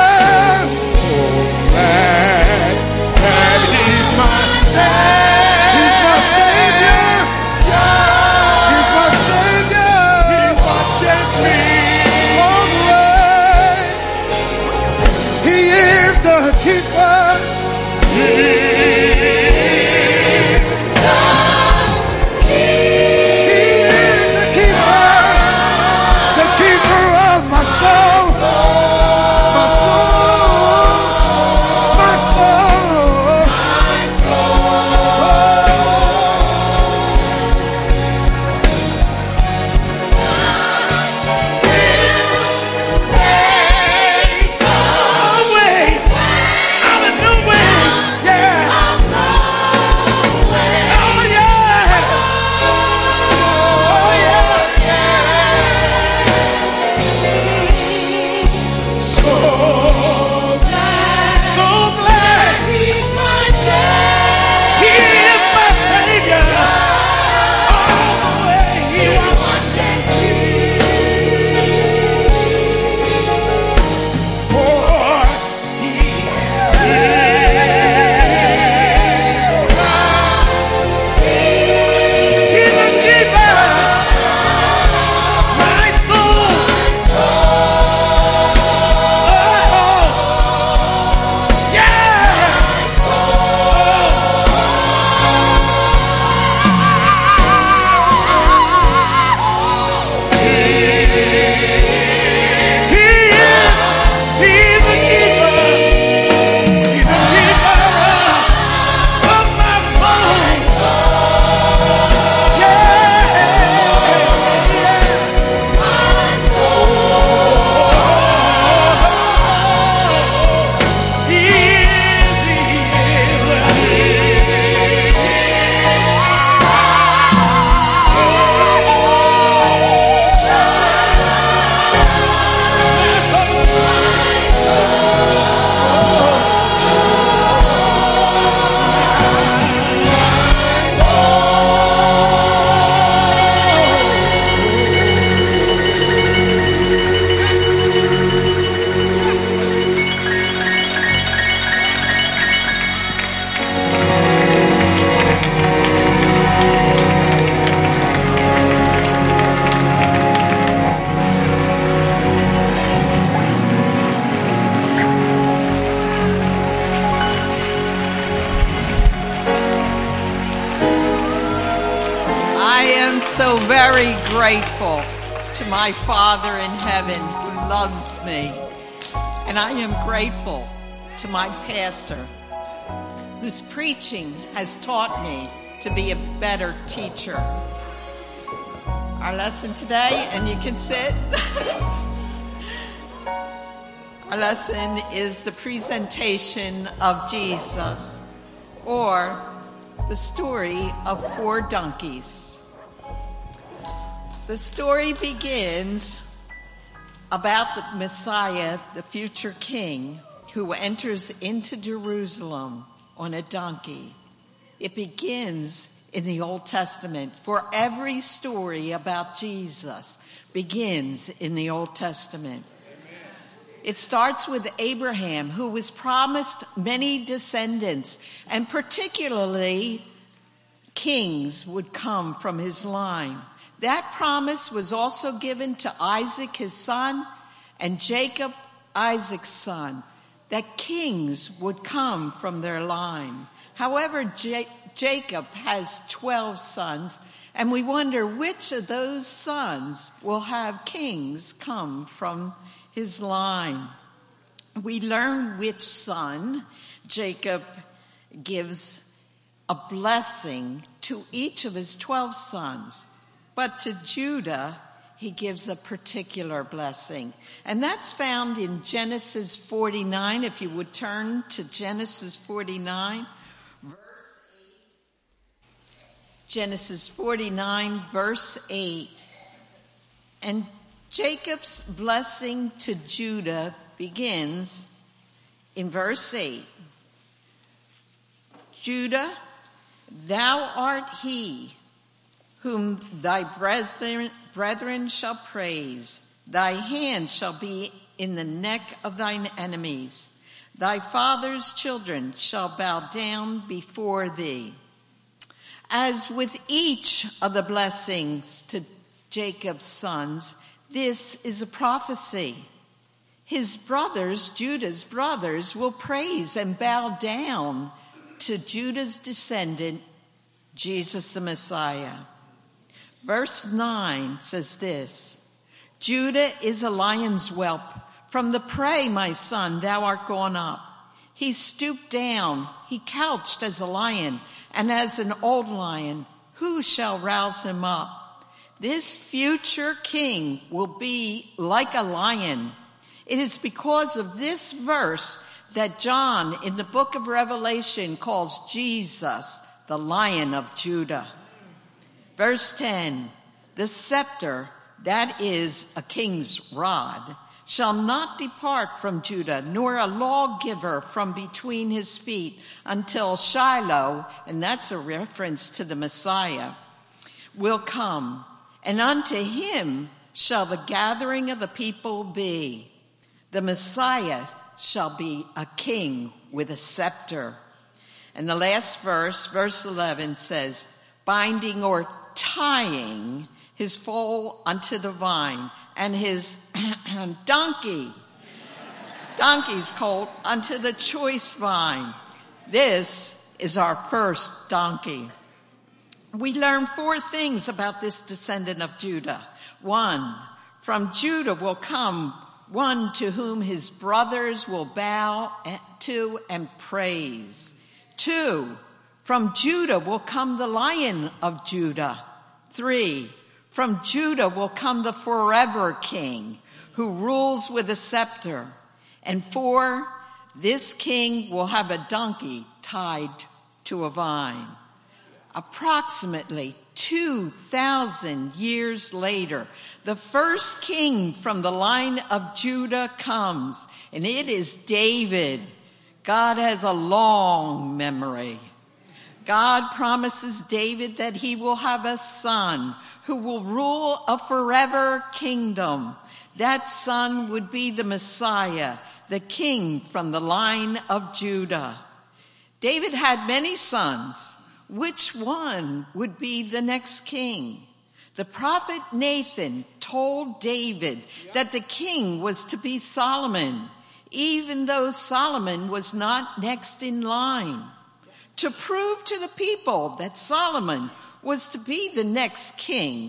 That, that he's my He's my Savior. He's my Savior. He watches me all the way. He is the keeper. He is the keeper. The keeper of my soul. My soul. very grateful to my Father in heaven who loves me. And I am grateful to my pastor whose preaching has taught me to be a better teacher. Our lesson today, and you can sit. Our lesson is the presentation of Jesus, or the story of four donkeys. The story begins about the Messiah, the future king, who enters into Jerusalem on a donkey. It begins in the Old Testament. For every story about Jesus begins in the Old Testament. Amen. It starts with Abraham, who was promised many descendants, and particularly kings would come from his line. That promise was also given to Isaac, his son, and Jacob, Isaac's son, that kings would come from their line. However, J- Jacob has twelve sons, and we wonder which of those sons will have kings come from his line. We learn which son Jacob gives a blessing to each of his twelve sons. But to Judah, he gives a particular blessing. And that's found in Genesis forty-nine. If you would turn to Genesis forty-nine, verse eight. Genesis forty-nine, verse eight. And Jacob's blessing to Judah begins in verse eight. Judah, thou art he whom thy brethren, brethren shall praise. Thy hand shall be in the neck of thine enemies. Thy father's children shall bow down before thee. As with each of the blessings to Jacob's sons, this is a prophecy. His brothers, Judah's brothers, will praise and bow down to Judah's descendant, Jesus the Messiah. Verse nine says this, Judah is a lion's whelp. From the prey, my son, thou art gone up. He stooped down. He couched as a lion, and as an old lion. Who shall rouse him up? This future king will be like a lion. It is because of this verse that John in the book of Revelation calls Jesus the Lion of Judah. Verse ten, the scepter, that is a king's rod, shall not depart from Judah, nor a lawgiver from between his feet until Shiloh, and that's a reference to the Messiah, will come. And unto him shall the gathering of the people be. The Messiah shall be a king with a scepter. And the last verse, verse eleven says, binding or tying his foal unto the vine, and his donkey, donkey's colt unto the choice vine. This is our first donkey. We learn four things about this descendant of Judah. One, from Judah will come one to whom his brothers will bow to and praise. Two, from Judah will come the Lion of Judah. Three, from Judah will come the forever king who rules with a scepter. And four, this king will have a donkey tied to a vine. Approximately two thousand years later, the first king from the line of Judah comes, and it is David. God has a long memory. God promises David that he will have a son who will rule a forever kingdom. That son would be the Messiah, the king from the line of Judah. David had many sons. Which one would be the next king? The prophet Nathan told David that the king was to be Solomon, even though Solomon was not next in line. To prove to the people that Solomon was to be the next king,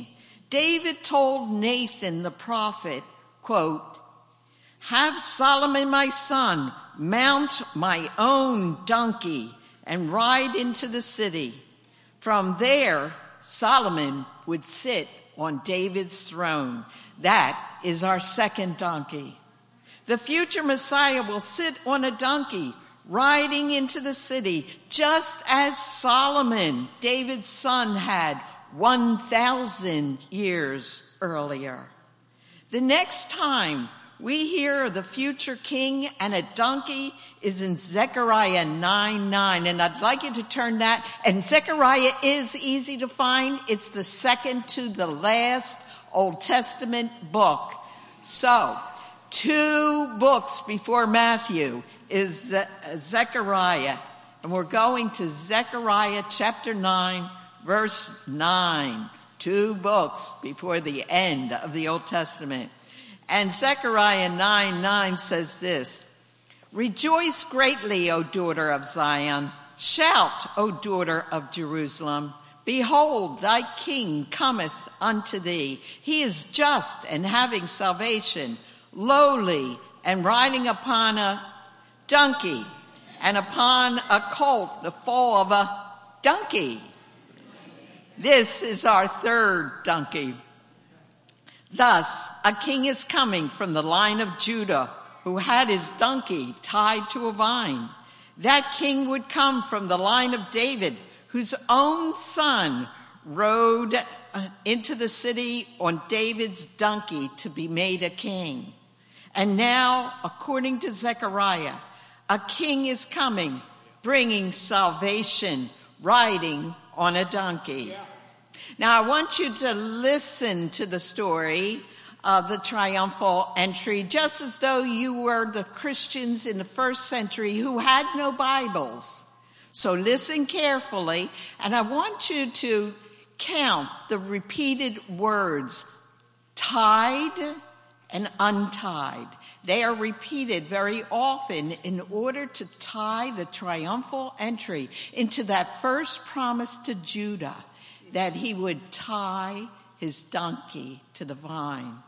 David told Nathan the prophet, quote, "Have Solomon my son mount my own donkey and ride into the city. From there, Solomon would sit on David's throne." That is our second donkey. The future Messiah will sit on a donkey riding into the city, just as Solomon, David's son, had one thousand years earlier. The next time we hear of the future king and a donkey is in Zechariah nine nine. And I'd like you to turn that. And Zechariah is easy to find. It's the second to the last Old Testament book. So, two books before Matthew is Ze- Zechariah. And we're going to Zechariah chapter nine, verse nine. Two books before the end of the Old Testament. And Zechariah nine nine says this, "Rejoice greatly, O daughter of Zion. Shout, O daughter of Jerusalem. Behold, thy king cometh unto thee. He is just and having salvation, lowly and riding upon a donkey, and upon a colt, the foal of a donkey." This is our third donkey. "Thus, a king is coming from the line of Judah, who had his donkey tied to a vine. That king would come from the line of David, whose own son rode into the city on David's donkey to be made a king. And now, according to Zechariah, a king is coming, bringing salvation, riding on a donkey." Now, I want you to listen to the story of the triumphal entry, just as though you were the Christians in the first century who had no Bibles. So listen carefully, and I want you to count the repeated words, tied and untied. They are repeated very often in order to tie the triumphal entry into that first promise to Judah, that he would tie his donkey to the vine.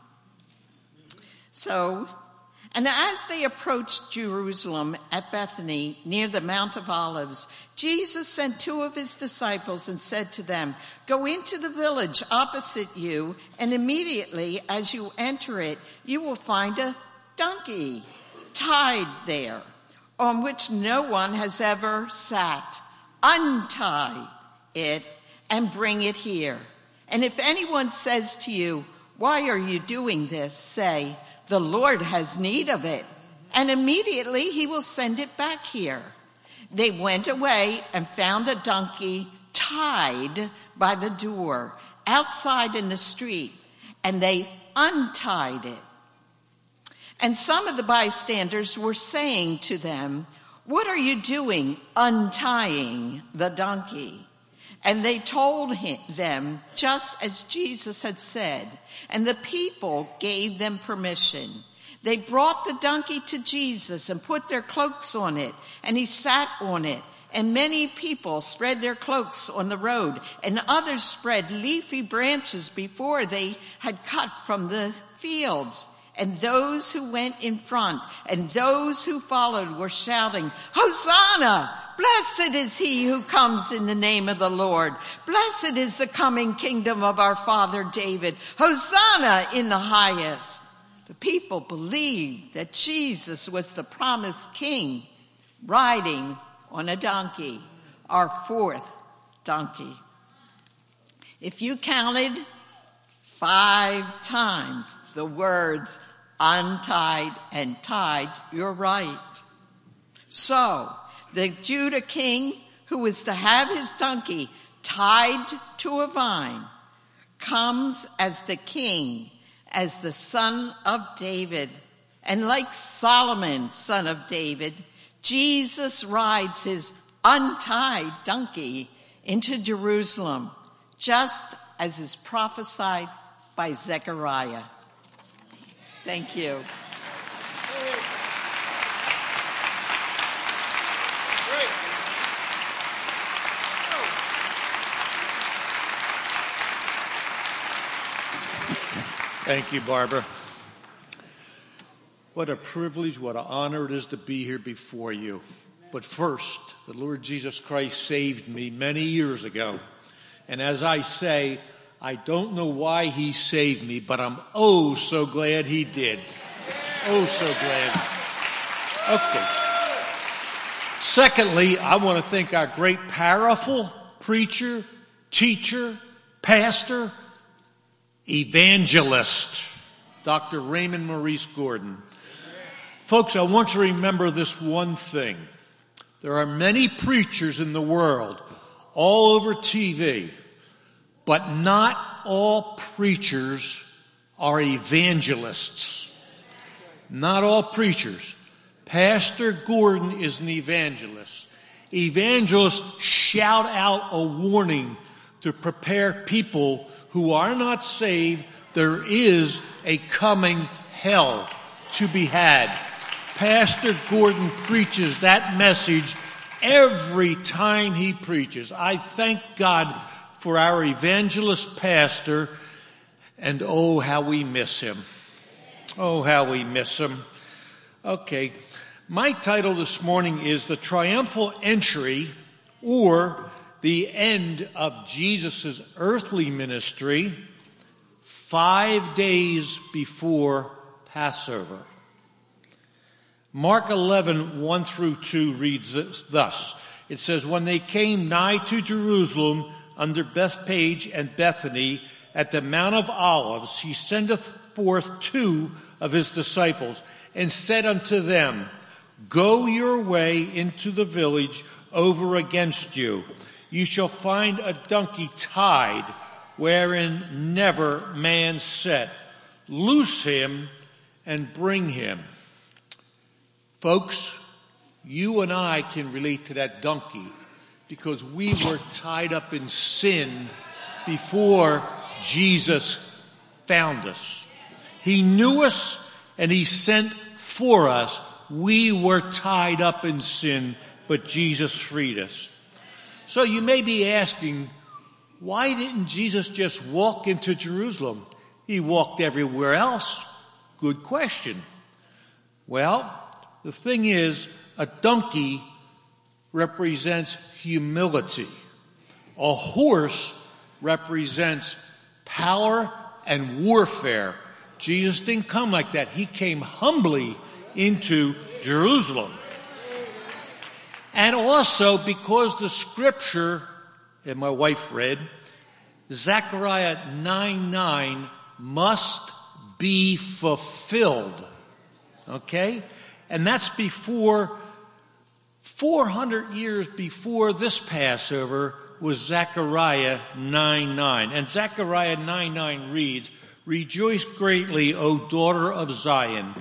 So, and as they approached Jerusalem at Bethany near the Mount of Olives, Jesus sent two of his disciples and said to them, "Go into the village opposite you, and immediately as you enter it, you will find a donkey tied there, on which no one has ever sat. Untie it and bring it here. And if anyone says to you, 'Why are you doing this?' say, 'The Lord has need of it,' and immediately he will send it back here." They went away and found a donkey tied by the door outside in the street, and they untied it. And some of the bystanders were saying to them, "What are you doing untying the donkey?" And they told him, them just as Jesus had said, and the people gave them permission. They brought the donkey to Jesus and put their cloaks on it, and he sat on it. And many people spread their cloaks on the road, and others spread leafy branches before they had cut from the fields. And those who went in front and those who followed were shouting, "Hosanna! Blessed is he who comes in the name of the Lord. Blessed is the coming kingdom of our father David. Hosanna in the highest." The people believed that Jesus was the promised king riding on a donkey, our fourth donkey. If you counted five times the words untied and tied, you're right. So, the Judah king, who was to have his donkey tied to a vine, comes as the king, as the son of David. And like Solomon, son of David, Jesus rides his untied donkey into Jerusalem, just as is prophesied by Zechariah. Thank you. Thank you, Barbara. What a privilege, what an honor it is to be here before you. But first, the Lord Jesus Christ saved me many years ago. And as I say, I don't know why he saved me, but I'm oh so glad he did. Oh so glad. Okay. Secondly, I want to thank our great, powerful preacher, teacher, pastor, evangelist, Doctor Raymond Maurice Gordon. Folks, I want you to remember this one thing. There are many preachers in the world, all over T V, but not all preachers are evangelists. Not all preachers. Pastor Gordon is an evangelist. Evangelists shout out a warning to prepare people who are not saved. There is a coming hell to be had. Pastor Gordon preaches that message every time he preaches. I thank God for our evangelist pastor, and oh, how we miss him. Oh, how we miss him. Okay, my title this morning is The Triumphal Entry, or the End of Jesus' Earthly Ministry, five days before Passover. Mark eleven, one through two reads this, thus. It says, when they came nigh to Jerusalem under Bethphage and Bethany at the Mount of Olives, he sendeth forth two of his disciples and said unto them, go your way into the village over against you. You shall find a donkey tied, wherein never man sat. Loose him and bring him. Folks, you and I can relate to that donkey because we were tied up in sin before Jesus found us. He knew us and he sent for us. We were tied up in sin, but Jesus freed us. So you may be asking, why didn't Jesus just walk into Jerusalem? He walked everywhere else. Good question. Well, the thing is, a donkey represents humility. A horse represents power and warfare. Jesus didn't come like that. He came humbly into Jerusalem. And also because the scripture, and my wife read, Zechariah nine nine must be fulfilled. Okay? And that's before, four hundred years before this Passover was Zechariah nine nine. And Zechariah nine nine reads, rejoice greatly, O daughter of Zion,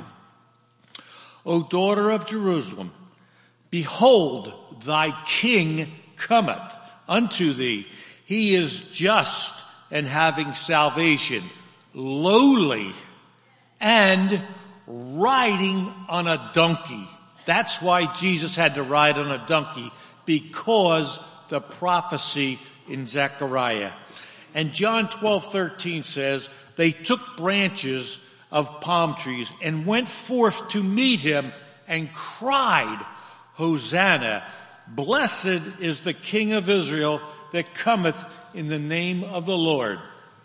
O daughter of Jerusalem. Behold, thy king cometh unto thee. He is just and having salvation, lowly, and riding on a donkey. That's why Jesus had to ride on a donkey, because the prophecy in Zechariah. And John twelve thirteen says, they took branches of palm trees and went forth to meet him and cried, Hosanna, blessed is the King of Israel that cometh in the name of the Lord.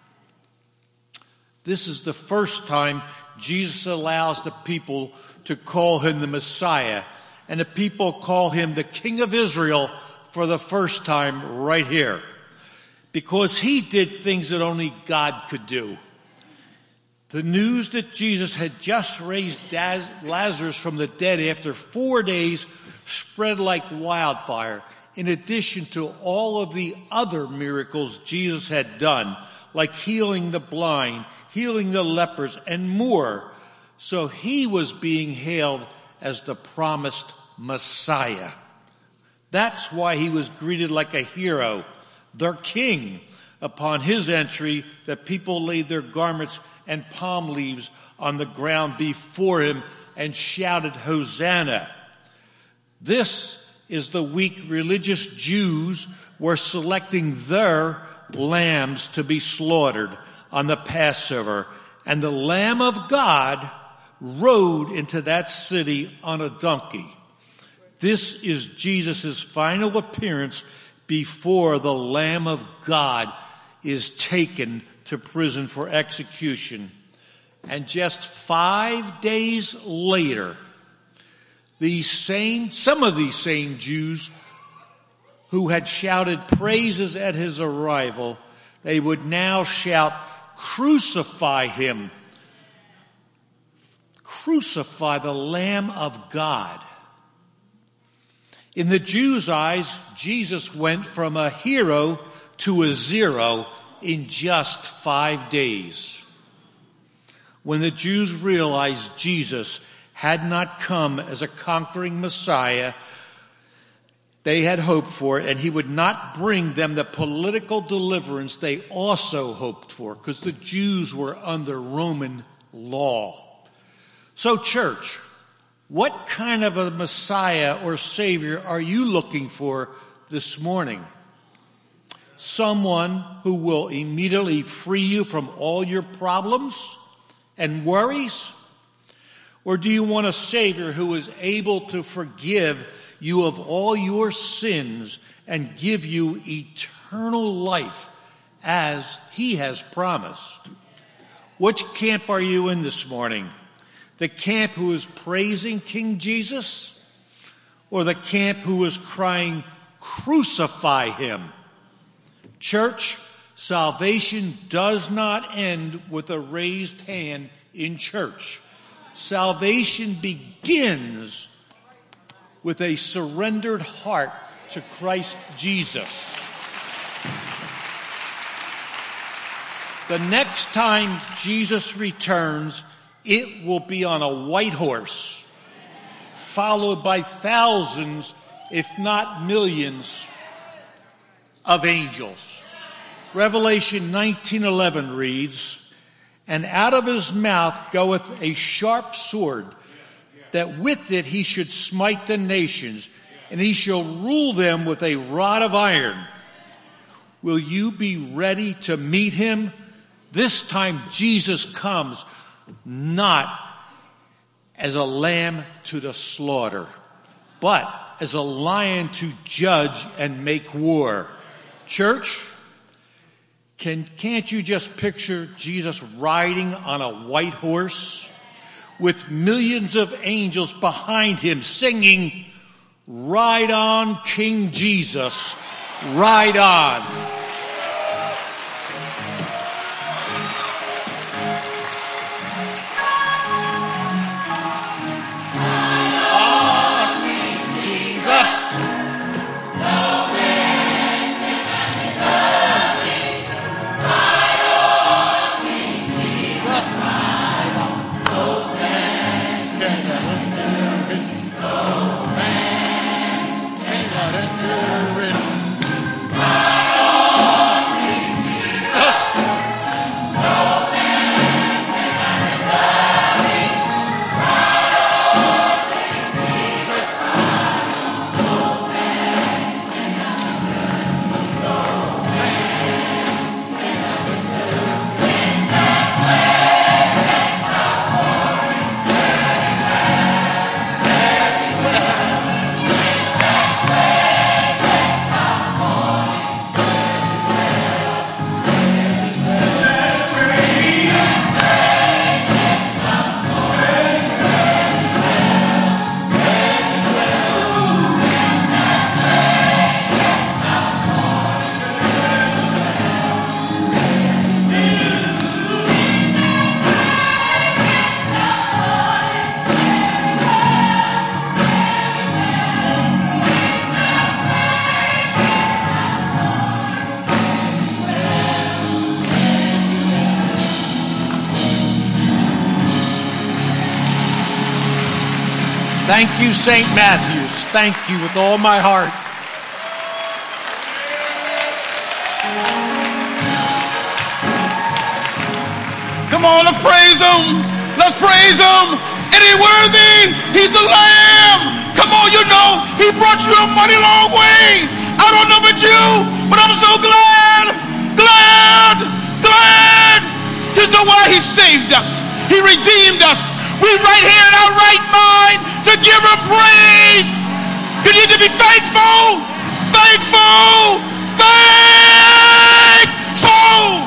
This is the first time Jesus allows the people to call him the Messiah, and the people call him the King of Israel for the first time right here, because he did things that only God could do. The news that Jesus had just raised Lazarus from the dead after four days spread like wildfire, in addition to all of the other miracles Jesus had done, like healing the blind, healing the lepers, and more. So he was being hailed as the promised Messiah. That's why he was greeted like a hero, their king. Upon his entry, the people laid their garments and palm leaves on the ground before him and shouted, Hosanna. This is the week religious Jews were selecting their lambs to be slaughtered on the Passover, And the Lamb of God rode into that city on a donkey. This is Jesus' final appearance before the Lamb of God is taken to prison for execution. And just five days later, these same, some of these same Jews who had shouted praises at his arrival, they would now shout, "Crucify him! Crucify the Lamb of God." In the Jews' eyes, Jesus went from a hero to a zero in just five days. When the Jews realized Jesus had not come as a conquering Messiah they had hoped for, and he would not bring them the political deliverance they also hoped for, because the Jews were under Roman law. So, church, what kind of a Messiah or Savior are you looking for this morning? Someone who will immediately free you from all your problems and worries? Or do you want a Savior who is able to forgive you of all your sins and give you eternal life as he has promised? Which camp are you in this morning? The camp who is praising King Jesus, or the camp who is crying, "Crucify him"? Church, salvation does not end with a raised hand in church. Salvation begins with a surrendered heart to Christ Jesus. The next time Jesus returns, it will be on a white horse, followed by thousands, if not millions, of angels. Revelation nineteen eleven reads, "And out of his mouth goeth a sharp sword, that with it he should smite the nations, and he shall rule them with a rod of iron." Will you be ready to meet him? This time Jesus comes not as a lamb to the slaughter, but as a lion to judge and make war. Church, can, can't you just picture Jesus riding on a white horse with millions of angels behind him singing, "Ride on, King Jesus, ride on"? Thank you, Saint Matthews. Thank you with all my heart. Come on, let's praise him. Let's praise him. And he's worthy. He's the Lamb. Come on, you know, he brought you a mighty long way. I don't know about you, but I'm so glad, glad, glad To know why he saved us. He redeemed us. We right here in our right mind to give him praise. You need to be thankful. Thankful. Thankful.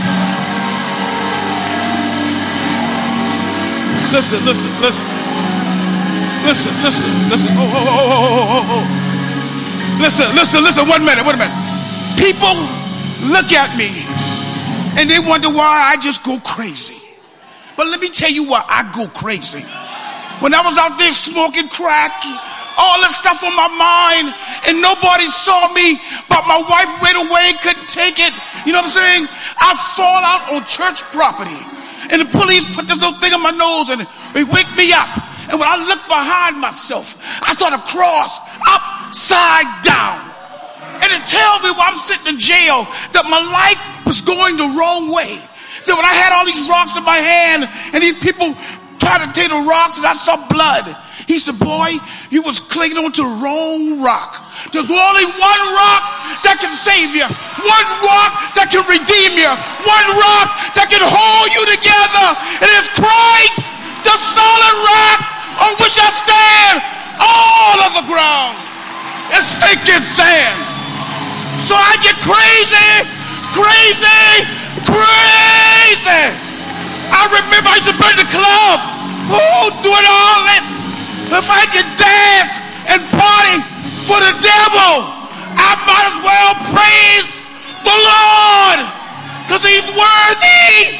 Listen, listen, listen. Listen, listen, listen. Oh, oh, oh, oh, oh, oh. Listen, listen, listen. One minute, one minute. People look at me and they wonder why I just go crazy. But let me tell you why I go crazy. When I was out there smoking crack, all this stuff on my mind, and nobody saw me, but my wife ran away, couldn't take it. You know what I'm saying? I fall out on church property, and the police put this little thing on my nose, and they wake me up. And when I look behind myself, I saw the cross upside down. And it tells me while I'm sitting in jail that my life was going the wrong way. That when I had all these rocks in my hand and these people tried to take the rocks and I saw blood, he said, boy, you was clinging on to the wrong rock. There's only one rock that can save you. One rock that can redeem you. One rock that can hold you together. And it's Christ, the solid rock on which I stand. All of the ground is sinking sand. So I get crazy, crazy, crazy. I remember I used to burn the club. Oh, doing all this. If I could dance and party for the devil, I might as well praise the Lord. Because he's worthy,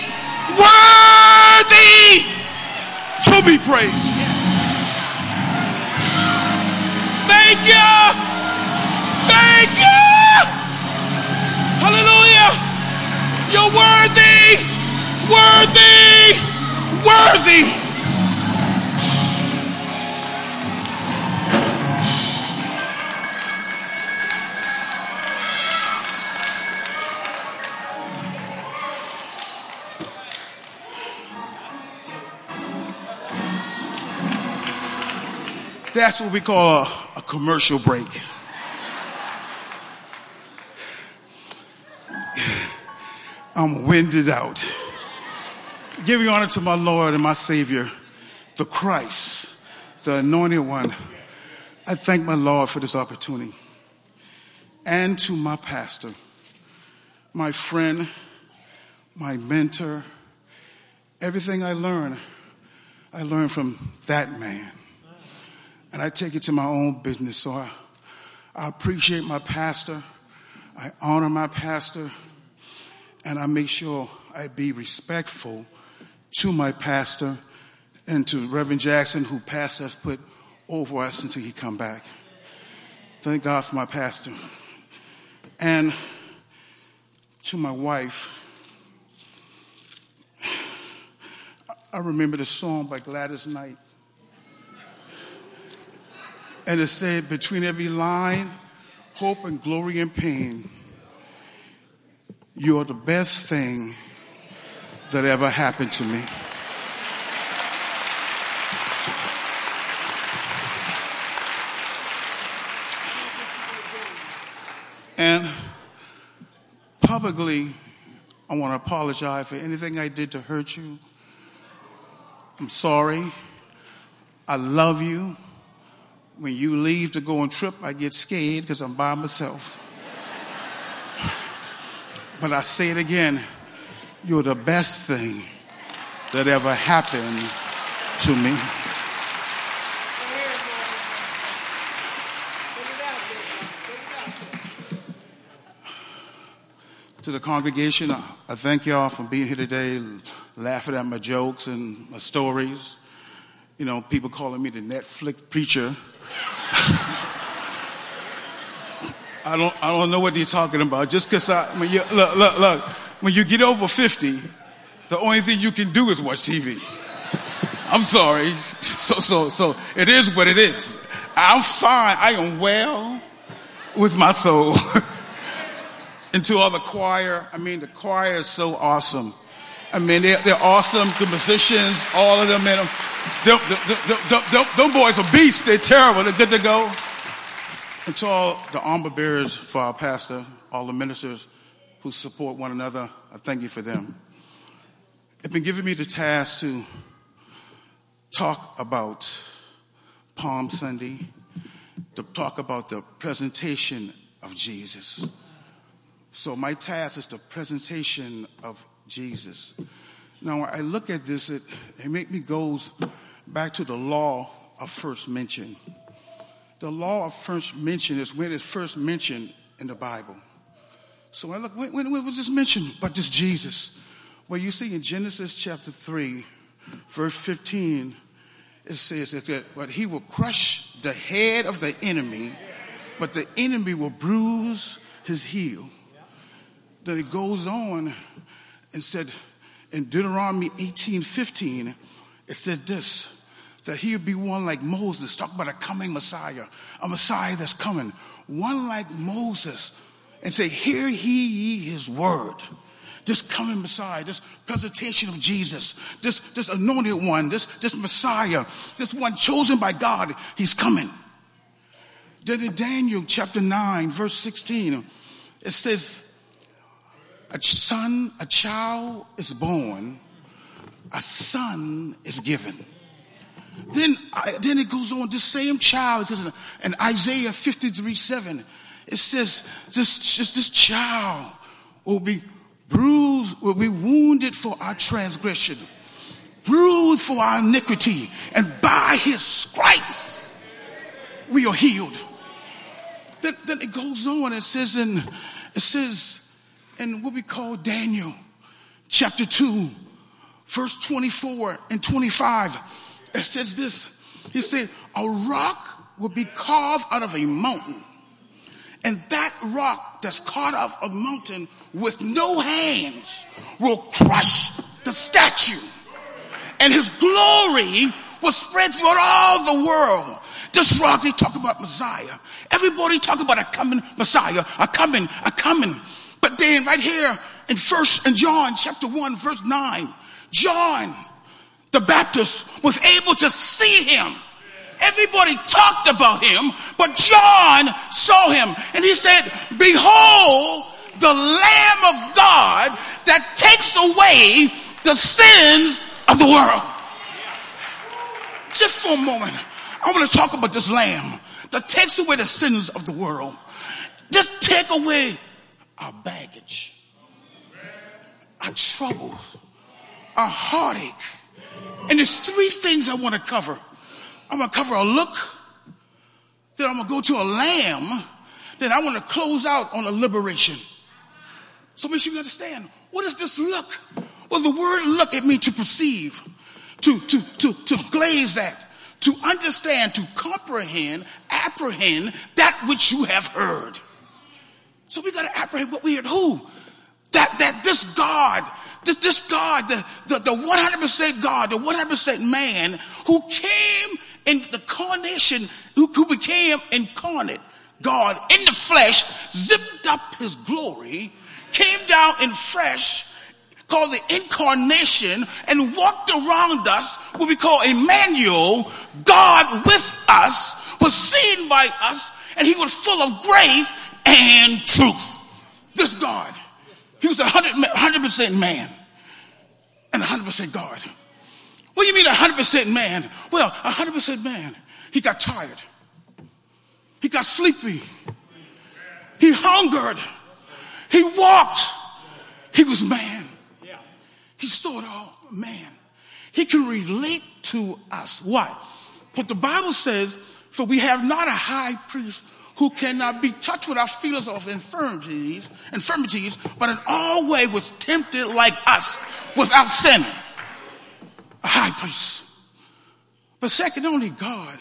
worthy to be praised. Thank you. Thank you. Hallelujah. You're worthy, worthy, worthy. That's what we call a, a commercial break. I'm winded out. Giving honor to my Lord and my Savior, the Christ, the Anointed One. I thank my Lord for this opportunity. And to my pastor, my friend, my mentor. Everything I learned, I learned from that man. And I take it to my own business. So I, I appreciate my pastor. I honor my pastor. And I make sure I be respectful to my pastor and to Reverend Jackson, who pastor has put over us until he come back. Thank God for my pastor. And to my wife, I remember the song by Gladys Knight. And it said, between every line, hope and glory and pain, you're the best thing that ever happened to me. And publicly, I want to apologize for anything I did to hurt you. I'm sorry. I love you. When you leave to go on trip, I get scared because I'm by myself. But I say it again, you're the best thing that ever happened to me. To the congregation, I thank y'all for being here today, laughing at my jokes and my stories. You know, people calling me the Netflix preacher. I don't, I don't know what they're talking about. Just because I, when you, look, look, look, when you get over fifty, the only thing you can do is watch T V. I'm sorry. So, so, so it is what it is. I'm fine. I am well with my soul. And to all the choir, I mean, the choir is so awesome. I mean, they're, they're awesome. The musicians, all of them, man. Them, them, them, them, them boys are beasts. They're terrible. They're good to go. And to all the armor bearers for our pastor, all the ministers who support one another, I thank you for them. have been giving me the task to talk about Palm Sunday, to talk about the presentation of Jesus. So my task is the presentation of Jesus. Now, I look at this, it, it makes me go back to the law of first mention. The law of first mention is when it's first mentioned in the Bible. So I look, when, when, when was this mentioned? But this Jesus. Well, you see in Genesis chapter three, verse fifteen, it says that but he will crush the head of the enemy, but the enemy will bruise his heel. Then it goes on and said in Deuteronomy eighteen fifteen, it said this, that he would be one like Moses, talk about a coming Messiah, a Messiah that's coming, one like Moses, and say, hear ye his word. This coming Messiah, this presentation of Jesus, this, this anointed one, this, this Messiah, this one chosen by God, he's coming. Then in Daniel chapter nine, verse sixteen, it says, a son, a child is born, a son is given. Then, I, then it goes on, this same child, it says in Isaiah fifty-three seven, it says, this, just this child will be bruised, will be wounded for our transgression, bruised for our iniquity, and by his stripes we are healed. Then, then it goes on, it says in, it says in what we call Daniel chapter two, verse twenty-four and twenty-five, it says this, he said, a rock will be carved out of a mountain, and that rock that's carved out of a mountain with no hands will crush the statue, and his glory will spread throughout all the world. This rock, they talk about Messiah. Everybody talk about a coming Messiah, a coming, a coming. But then right here in first in John chapter one, verse nine, John the Baptist was able to see him. Everybody talked about him, but John saw him, and he said, behold the Lamb of God that takes away the sins of the world. Just for a moment, I want to talk about this Lamb that takes away the sins of the world. Just take away our baggage, our troubles, our heartache. And there's three things I want to cover. I'm going to cover a look, then I'm going to go to a lamb, then I want to close out on a liberation. So make sure you understand, what is this look? Well, the word look, it means to perceive, to, to, to, to glaze that, to understand, to comprehend, apprehend that which you have heard. So we got to apprehend what we heard. Who? That, that this God, this, this God, the, the, the one hundred percent God, the one hundred percent man who came in the carnation, who, who became incarnate God in the flesh, zipped up his glory, came down in flesh, called the incarnation, and walked around us, what we call Emmanuel, God with us, was seen by us, and he was full of grace and truth. This God, he was a hundred percent man and a hundred percent God. What do you mean a hundred percent man? Well, a hundred percent man. He got tired. He got sleepy. He hungered. He walked. He was man. He saw it all, man. He can relate to us. Why? But the Bible says, for we have not a high priest who cannot be touched with our feelings of infirmities, infirmities, but in all ways was tempted like us, without sin. A high priest. But second, only God.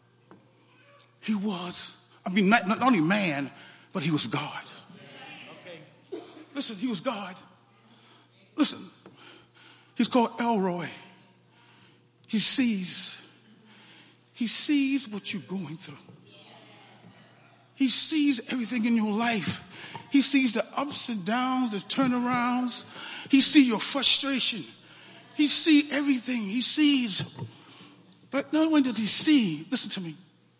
He was, I mean, not, not only man, but he was God. Listen, he was God. Listen, he's called Elroy. He sees, he sees what you're going through. He sees everything in your life. He sees the ups and downs, the turnarounds. He sees your frustration. He sees everything. He sees. But not only does he see, listen to me,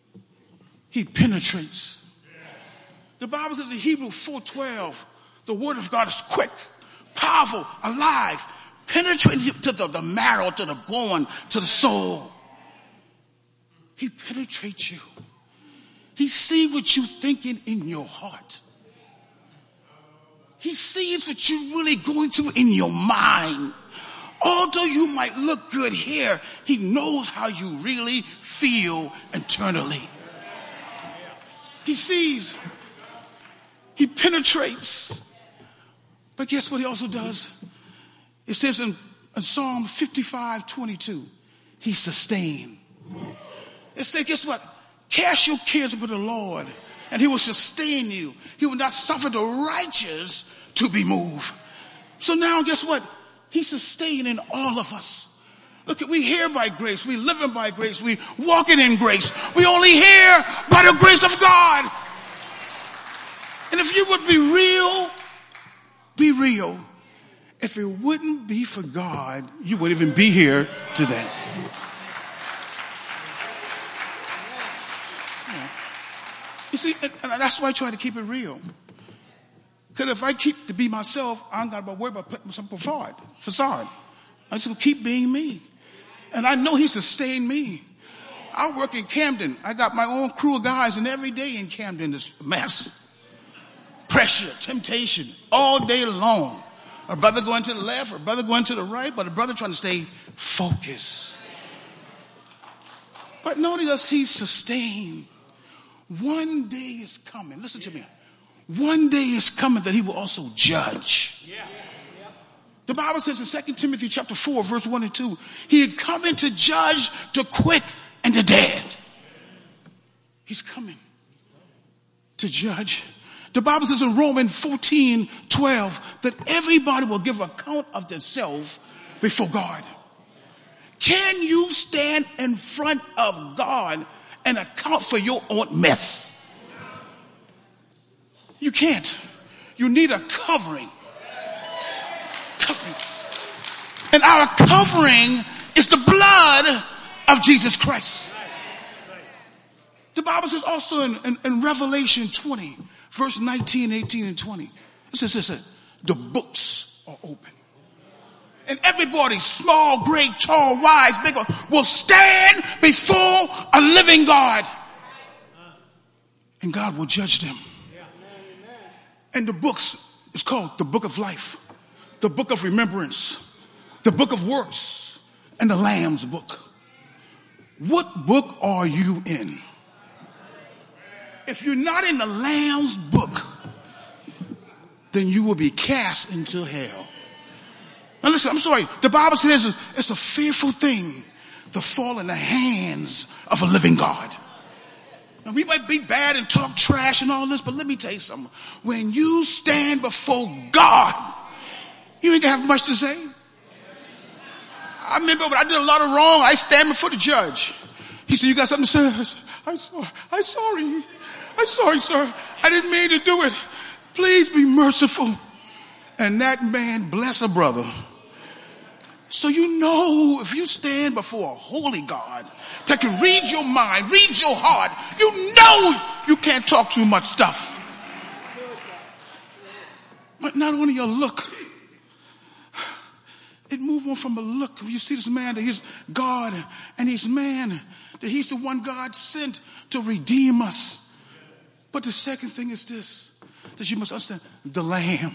he penetrates. The Bible says in Hebrews four twelve, the word of God is quick, powerful, alive, penetrates you to the, the marrow, to the bone, to the soul. He penetrates you. He sees what you're thinking in your heart. He sees what you're really going through in your mind. Although you might look good here, he knows how you really feel internally. He sees. He penetrates. But guess what he also does? It says in, in Psalm fifty-five twenty-two, he sustained. It says, guess what? Cast your cares upon the Lord, and he will sustain you. He will not suffer the righteous to be moved. So now, guess what? He's sustaining all of us. Look, we here by grace. We living by grace. We walking in grace. We only here by the grace of God. And if you would be real, be real. If it wouldn't be for God, you wouldn't even be here today. You see, and, and that's why I try to keep it real. Because if I keep to be myself, I ain't got to worry about putting some facade. facade. I just keep being me. And I know he sustained me. I work in Camden. I got my own crew of guys, and every day in Camden is mess. Pressure, temptation, all day long. A brother going to the left, or a brother going to the right, but a brother trying to stay focused. But notice he sustained. One day is coming. Listen to me. One day is coming that he will also judge. Yeah. The Bible says in Second Timothy chapter four, verse one and two, he had come in to judge the quick and the dead. He's coming to judge. The Bible says in Romans fourteen twelve that everybody will give account of themselves before God. Can you stand in front of God and account for your own mess? You can't. You need a covering. Covering. And our covering is the blood of Jesus Christ. The Bible says also in, in, in Revelation twenty, verse nineteen, eighteen, and twenty, it says, it says, the books are open. And everybody, small, great, tall, wise, big, will stand before a living God. And God will judge them. And the books is called the book of life, the book of remembrance, the book of works, and the Lamb's book. What book are you in? If you're not in the Lamb's book, then you will be cast into hell. Now listen, I'm sorry. The Bible says it's a fearful thing to fall in the hands of a living God. Now, we might be bad and talk trash and all this, but let me tell you something. When you stand before God, you ain't gonna have much to say. I remember when I did a lot of wrong, I stand before the judge. He said, you got something to say? I said, I'm sorry. I'm sorry. I'm sorry, sir. I didn't mean to do it. Please be merciful. And that man bless a brother. So you know, if you stand before a holy God that can read your mind, read your heart, you know you can't talk too much stuff. But not only your look, it move on from a look. If you see this man that he's God and he's man, that he's the one God sent to redeem us. But the second thing is this, that you must understand, the Lamb.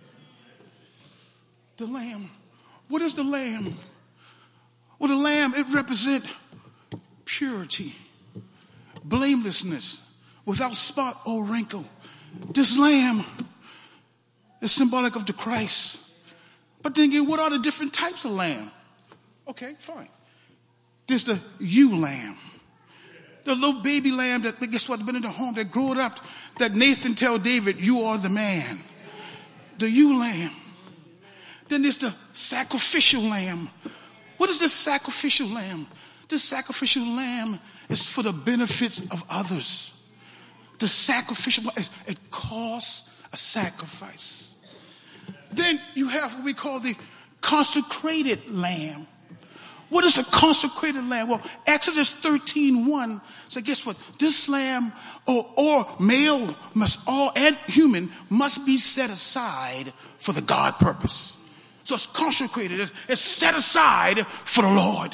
The Lamb. What is the Lamb? Well, the Lamb, it represents purity, blamelessness, without spot or wrinkle. This Lamb is symbolic of the Christ. But then again, what are the different types of lamb? Okay, fine. There's the ewe lamb. The little baby lamb that, guess what, been in the home, that grew up, that Nathan tell David, you are the man. The ewe lamb. Then there's the sacrificial lamb. What is the sacrificial lamb? The sacrificial lamb is for the benefits of others. The sacrificial, it costs a sacrifice. Then you have what we call the consecrated lamb. What is a consecrated lamb? Well, Exodus thirteen one says, guess what? This lamb or, or male must all and human must be set aside for the God purpose. So it's consecrated. It's, it's set aside for the Lord.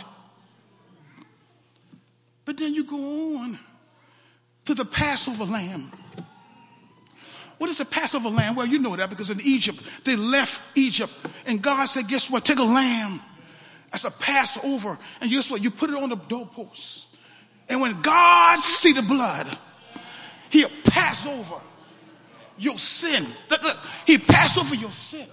But then you go on to the Passover lamb. What is the Passover lamb? Well, you know that because in Egypt, they left Egypt. And God said, guess what? Take a lamb as a Passover. And guess what? You put it on the doorpost. And when God see the blood, he'll pass over your sin. Look, look, he passed over your sin.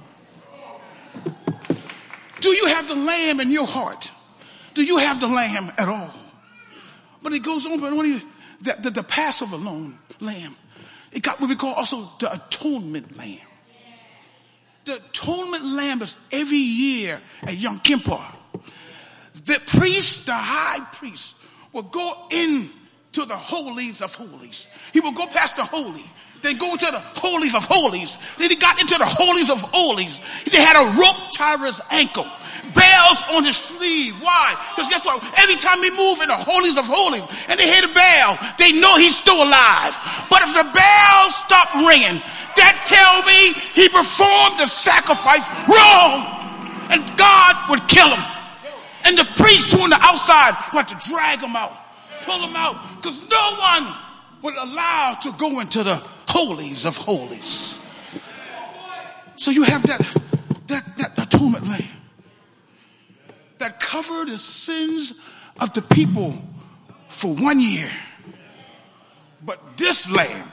Do you have the lamb in your heart? Do you have the lamb at all? But it goes on, but only the, the, the Passover lamb. It got what we call also the atonement lamb. The atonement lamb is every year at Yom Kippur. The priest, the high priest, will go into the holies of holies. He will go past the holy, then go to the holies of holies. Then he got into the holies of holies. They had a rope tied to his ankle, bells on his sleeve. Why? Because guess what? Every time he move in the holies of holies and they hear the bell, they know he's still alive. But if the bells stop ringing, that tell me he performed the sacrifice wrong, and God would kill him. And the priests who on the outside would have to drag him out, pull him out, because no one would allow to go into the holies of holies. So you have that, that, that atonement lamb that covered the sins of the people for one year. But this lamb,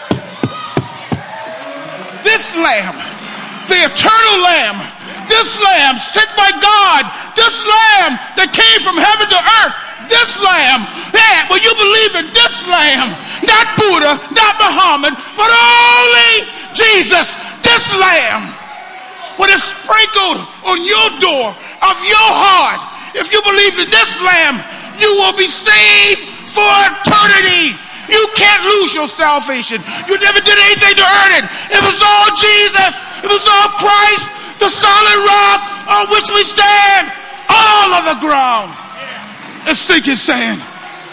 this lamb, the eternal lamb, this lamb sent by God, this lamb that came from heaven to earth, this lamb, man, will you believe in this lamb? Not Buddha, not Muhammad, but only Jesus, this lamb. When it's sprinkled on your door of your heart, if you believe in this lamb, you will be saved for eternity. You can't lose your salvation. You never did anything to earn it. It was all Jesus. It was all Christ, the solid rock on which we stand. All of the ground is sinking sand.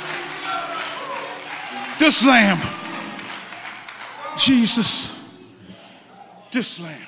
This lamb, Jesus, this lamb.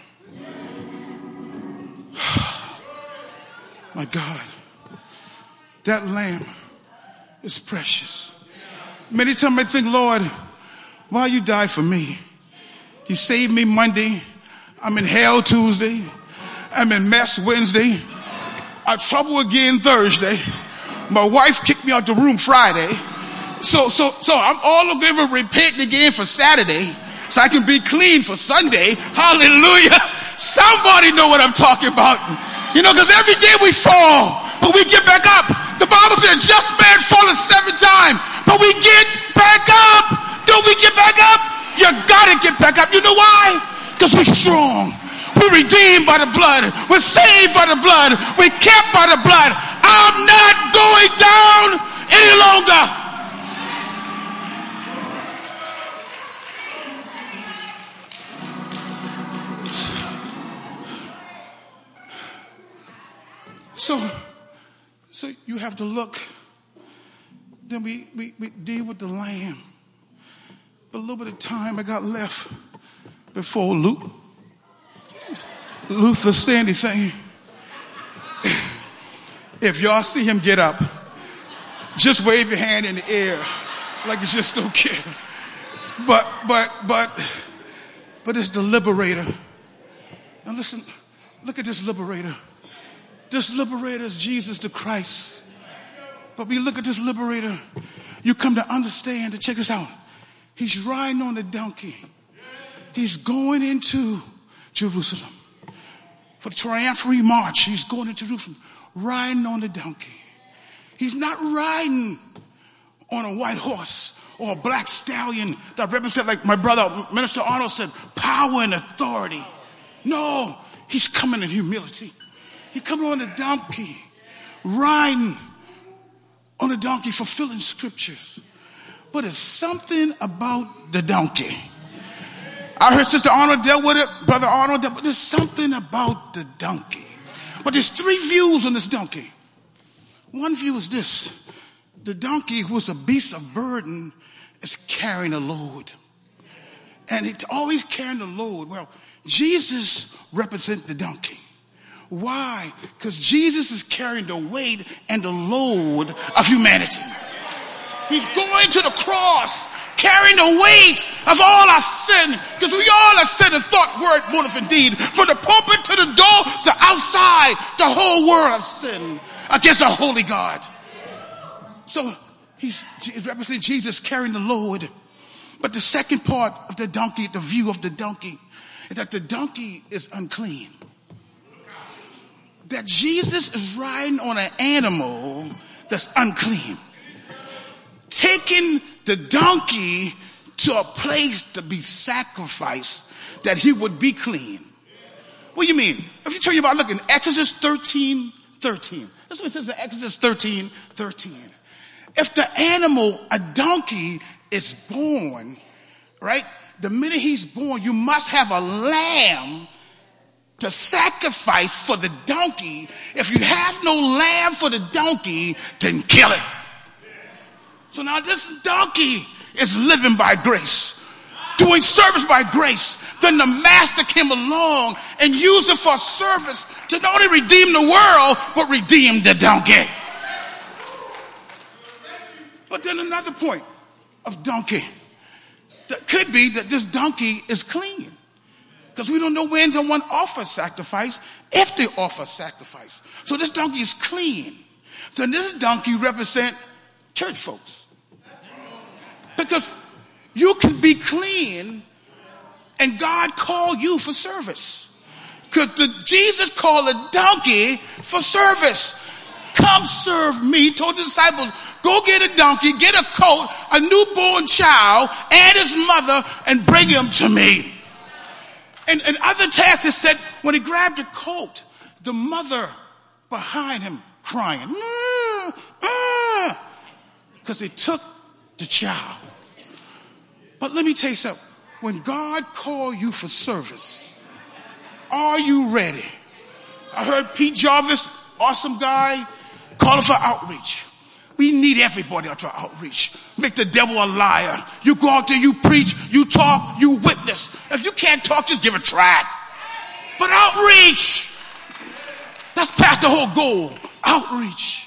My God, that lamb is precious. Many times I think, Lord, why you die for me? You saved me Monday. I'm in hell Tuesday. I'm in mess Wednesday. I trouble again Thursday. My wife kicked me out the room Friday. So, so, so I'm all over repenting again for Saturday so I can be clean for Sunday. Hallelujah. Somebody know what I'm talking about. You know, because every day we fall, but we get back up. The Bible said just man falleth seven times, but we get back up. Don't we get back up? You gotta get back up. You know why? Because we're strong. We're redeemed by the blood. We're saved by the blood. We're kept by the blood. I'm not going down any longer. So, so you have to look. Then we, we, we deal with the lamb. But a little bit of time I got left before Luke, Luther say anything. If y'all see him get up, just wave your hand in the air like you just don't care. But, but, but, but it's the liberator. Now listen, look at this liberator. This liberator is Jesus the Christ. But we look at this liberator, you come to understand, to check this out. He's riding on the donkey. He's going into Jerusalem. For the triumphal march, he's going into Jerusalem, riding on the donkey. He's not riding on a white horse or a black stallion that represents, like my brother, Minister Arnold said, power and authority. No, he's coming in humility. He comes on a donkey, riding on a donkey, fulfilling scriptures. But it's something about the donkey. I heard Sister Arnold dealt with it, Brother Arnold dealt with it. There's something about the donkey. But there's three views on this donkey. One view is this. The donkey, who is a beast of burden, is carrying a load. And it's always carrying a load. Well, Jesus represents the donkey. Why? Because Jesus is carrying the weight and the load of humanity. He's going to the cross, carrying the weight of all our sin, because we all have sinned in thought, word, motive, and deed. From the pulpit to the door to outside, the whole world has sinned against a holy God. So he's representing Jesus carrying the load. But the second part of the donkey, the view of the donkey, is that the donkey is unclean. That Jesus is riding on an animal that's unclean. Taking the donkey to a place to be sacrificed that he would be clean. What do you mean? If you tell you about, look in Exodus thirteen, thirteen. That's what it says in Exodus thirteen, thirteen. If the animal, a donkey, is born, right? The minute he's born, you must have a lamb to sacrifice for the donkey. If you have no lamb for the donkey, then kill it. So now this donkey is living by grace, doing service by grace. Then the master came along and used it for service to not only redeem the world, but redeem the donkey. But then another point of donkey, that could be that this donkey is clean. Because we don't know when someone offers sacrifice, if they offer sacrifice. So this donkey is clean. So this donkey represents church folks. Because you can be clean and God called you for service. Because Jesus called a donkey for service. Come serve me. He told the disciples, go get a donkey, get a coat, a newborn child, and his mother, and bring him to me. And, and other texts it said, when he grabbed the coat, the mother behind him crying, because he took the child. But let me tell you something. When God called you for service, are you ready? I heard Pete Jarvis, awesome guy, calling for outreach. We need everybody out to outreach. Make the devil a liar. You go out there, you preach, you talk, you witness. If you can't talk, just give a tract. But outreach, that's past the whole goal. Outreach.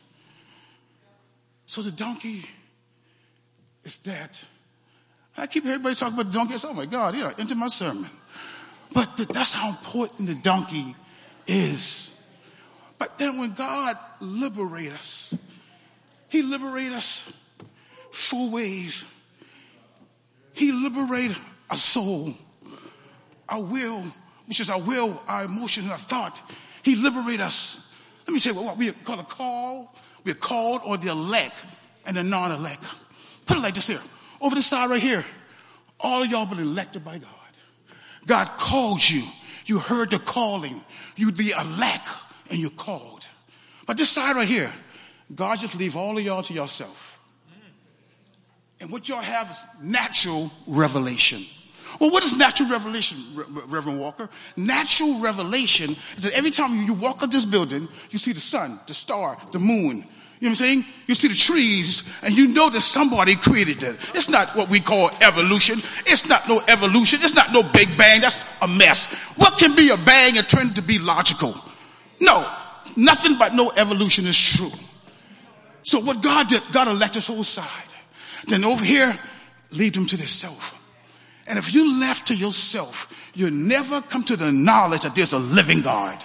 So the donkey is that. I keep hearing everybody talk about the donkey. I say, oh my God, you know, into my sermon. But that's how important the donkey is. But then when God liberates us, he liberates us four ways. He liberates our soul, our will, which is our will, our emotions, and our thought. He liberates us. Let me say what we call a call. We're called or the elect and the non-elect. Put it like this here. Over the side right here, all of y'all been elected by God. God called you. You heard the calling. You the elect and you're called. But this side right here, God just leave all of y'all to yourself. And what y'all have is natural revelation. Well, what is natural revelation, Reverend Walker? Natural revelation is that every time you walk up this building, you see the sun, the star, the moon. You know what I'm saying? You see the trees, and you know that somebody created that. It's not what we call evolution. It's not no evolution. It's not no Big Bang. That's a mess. What can be a bang and turn to be logical? No, nothing but no evolution is true. So what God did, God elected us whole side. Then over here, lead them to themselves. And if you left to yourself, you'll never come to the knowledge that there's a living God.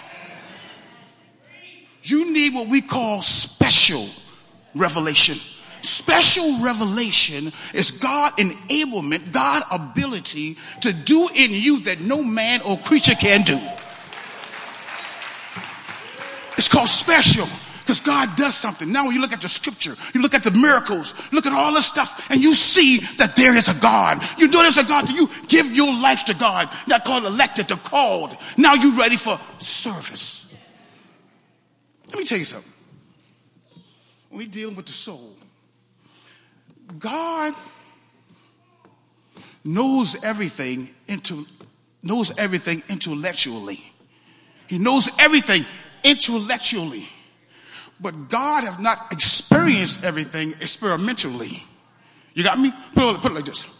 You need what we call special revelation. Special revelation is God enablement, God ability to do in you that no man or creature can do. It's called special because God does something. Now when you look at the scripture, you look at the miracles, look at all this stuff, and you see that there is a God. You know there's a God that you give your life to God. Not called elected, they're called. Now you're ready for service. Let me tell you something. When we deal with the soul, God knows everything into knows everything intellectually. He knows everything intellectually. But God has not experienced everything experimentally. You got me? Put it, put it like this.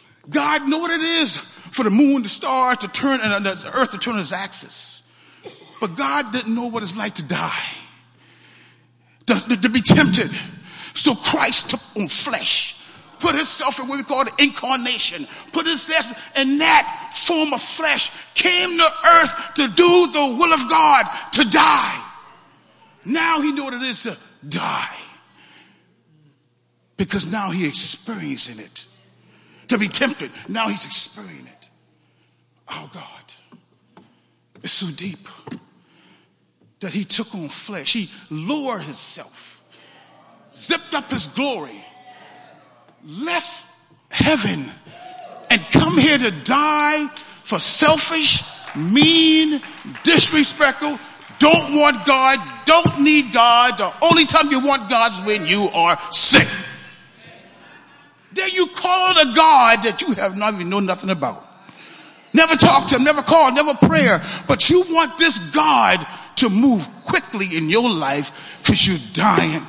God knows what it is for the moon, the stars to turn, and the earth to turn its axis. But God didn't know what it's like to die, to, to, to be tempted. So Christ took on flesh, put himself in what we call the incarnation, put himself in that form of flesh, came to earth to do the will of God, to die. Now he knows what it is to die, because now he's experiencing it. To be tempted, now he's experiencing it. Oh God, it's so deep that he took on flesh. He lowered himself, zipped up his glory, left heaven, and come here to die for selfish, mean, disrespectful, don't want God, don't need God. The only time you want God is when you are sick. Then you call on a God that you have not even known nothing about. Never talked to him, never called, never prayer. But you want this God to move quickly in your life because you're dying.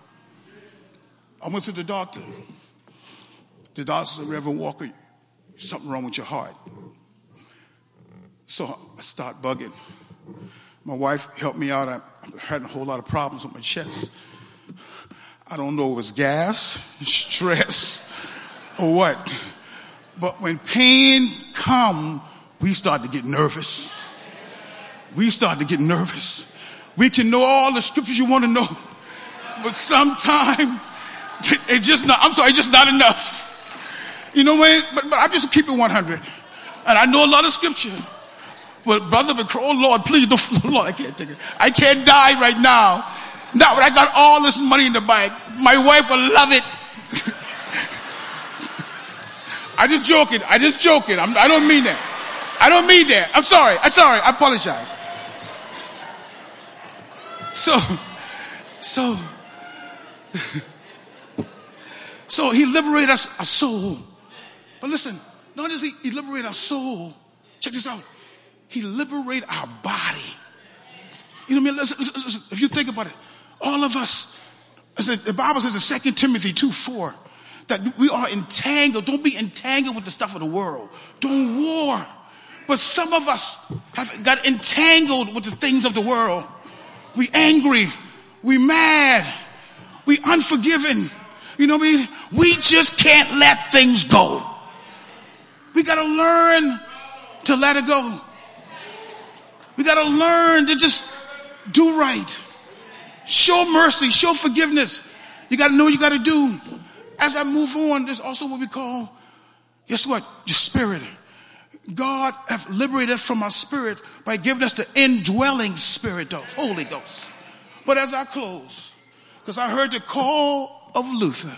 I went to the doctor. The doctor said, Reverend Walker, something wrong with your heart. So I start bugging. My wife helped me out. I had a whole lot of problems with my chest. I don't know if it was gas, stress, or what. But when pain come, we start to get nervous. We start to get nervous. We can know all the scriptures you want to know, but sometimes it's just not, I'm sorry, it's just not enough. You know what? But, but I just keep it one hundred. And I know a lot of scripture. But brother, but oh Lord, please, don't, Lord, I can't take it. I can't die right now. Now, but I got all this money in the bank. My wife will love it. I just joking. I just joking. I'm, I don't mean that. I don't mean that. I'm sorry. I'm sorry. I apologize. So, so, so he liberated us, our soul. But listen, not only does he, he liberate our soul, check this out. He liberated our body. You know what I mean? Listen, listen, listen. If you think about it, all of us, as the Bible says in Second Timothy two four, that we are entangled. Don't be entangled with the stuff of the world. Don't war. But some of us have got entangled with the things of the world. We angry. We mad. We unforgiving. You know what I mean? We just can't let things go. We got to learn to let it go. We got to learn to just do right. Show mercy. Show forgiveness. You got to know what you got to do. As I move on, there's also what we call, guess what? Your spirit. God have liberated from our spirit by giving us the indwelling spirit, the Holy Ghost. But as I close, because I heard the call of Luther.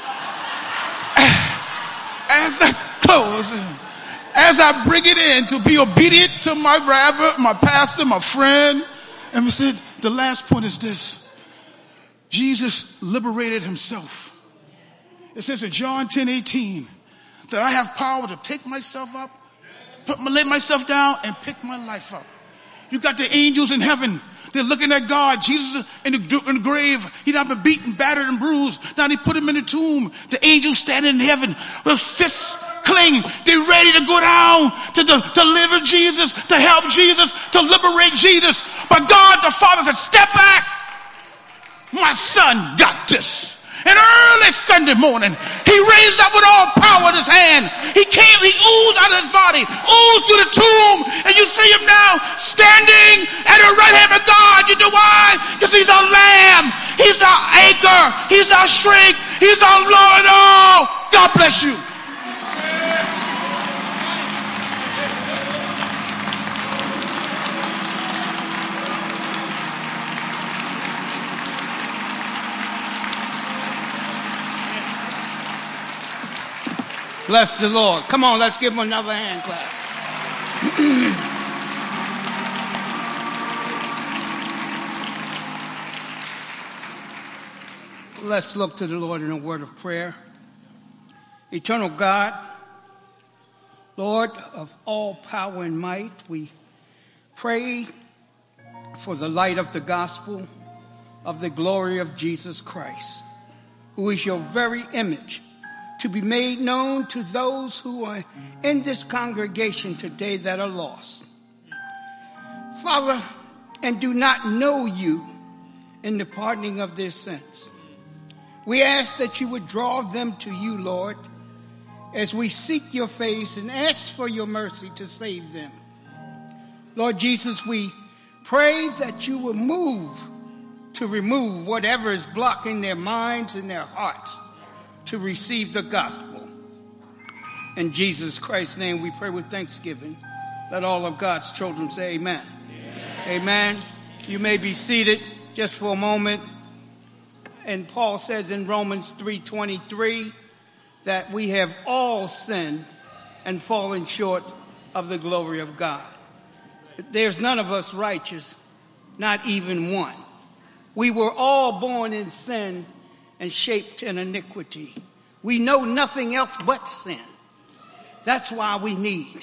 As I close, as I bring it in to be obedient to my rabbi, my pastor, my friend, and we said, the last point is this. Jesus liberated himself. It says in John ten eighteen that I have power to take myself up, put my, lay myself down, and pick my life up. You got the angels in heaven. They're looking at God. Jesus in the, in the grave. He'd not been beaten, battered, and bruised. Now they put him in the tomb. The angels standing in heaven with fists cling. They're ready to go down to the, to deliver Jesus, to help Jesus, to liberate Jesus. But God the Father said, step back. My son got this. And early Sunday morning, he raised up with all power in his hand. He came, he oozed out of his body, oozed through the tomb. And you see him now standing at the right hand of God. You know why? Because he's our lamb. He's our anchor. He's our strength. He's our Lord. Oh, God bless you. Bless the Lord. Come on, let's give him another hand clap. Let's look to the Lord in a word of prayer. Eternal God, Lord of all power and might, we pray for the light of the gospel of the glory of Jesus Christ, who is your very image, to be made known to those who are in this congregation today that are lost. Father, and do not know you in the pardoning of their sins. We ask that you would draw them to you, Lord, as we seek your face and ask for your mercy to save them. Lord Jesus, we pray that you will move to remove whatever is blocking their minds and their hearts to receive the gospel. In Jesus Christ's name we pray with thanksgiving. Let all of God's children say amen. Amen. Amen. You may be seated just for a moment. And Paul says in Romans three twenty-three that we have all sinned and fallen short of the glory of God. There's none of us righteous, not even one. We were all born in sin and shaped in iniquity. We know nothing else but sin. That's why we need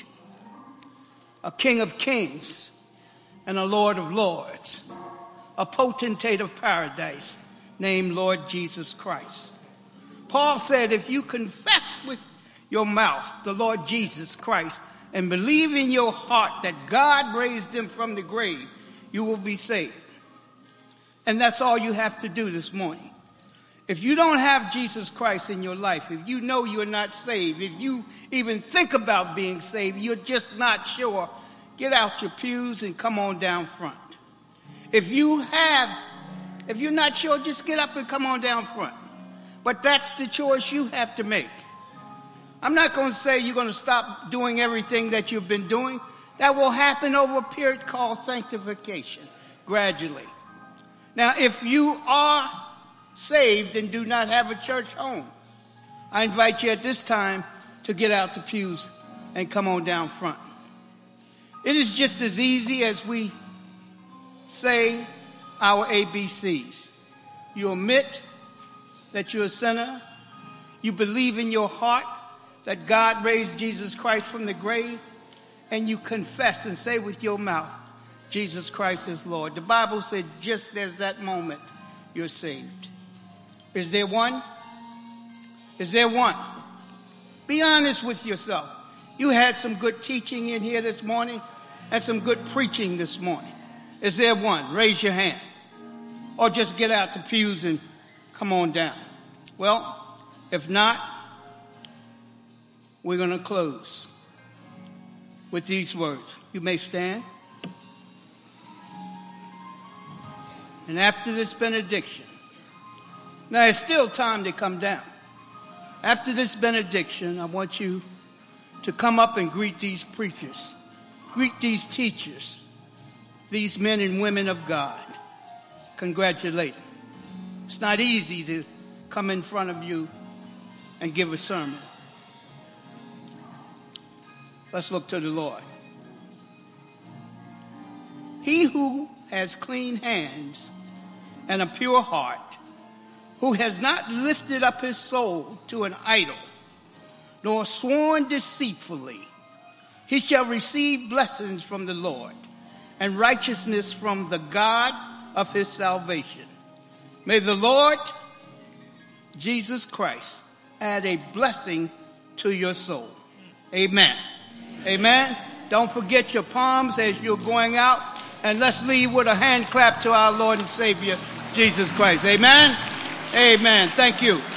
a King of Kings and a Lord of Lords, a potentate of paradise named Lord Jesus Christ. Paul said, if you confess with your mouth the Lord Jesus Christ and believe in your heart that God raised him from the grave, you will be saved. And that's all you have to do this morning. If you don't have Jesus Christ in your life, if you know you're not saved, if you even think about being saved, you're just not sure, get out your pews and come on down front. If you have, if you're not sure, just get up and come on down front. But that's the choice you have to make. I'm not going to say you're going to stop doing everything that you've been doing. That will happen over a period called sanctification, gradually. Now, if you are saved and do not have a church home, I invite you at this time to get out the pews and come on down front. It is just as easy as we say our A B Cs. You admit that you're a sinner. You believe in your heart that God raised Jesus Christ from the grave. And you confess and say with your mouth, Jesus Christ is Lord. The Bible said just as that moment, you're saved. Is there one? Is there one? Be honest with yourself. You had some good teaching in here this morning and some good preaching this morning. Is there one? Raise your hand. Or just get out the pews and come on down. Well, if not, we're going to close with these words. You may stand. And after this benediction, now it's still time to come down. After this benediction, I want you to come up and greet these preachers, greet these teachers, these men and women of God. Congratulate them. It's not easy to come in front of you and give a sermon. Let's look to the Lord. He who has clean hands and a pure heart, who has not lifted up his soul to an idol, nor sworn deceitfully, he shall receive blessings from the Lord and righteousness from the God of his salvation. May the Lord Jesus Christ add a blessing to your soul. Amen. Amen. Don't forget your palms as you're going out. And let's leave with a hand clap to our Lord and Savior, Jesus Christ. Amen. Amen. Thank you.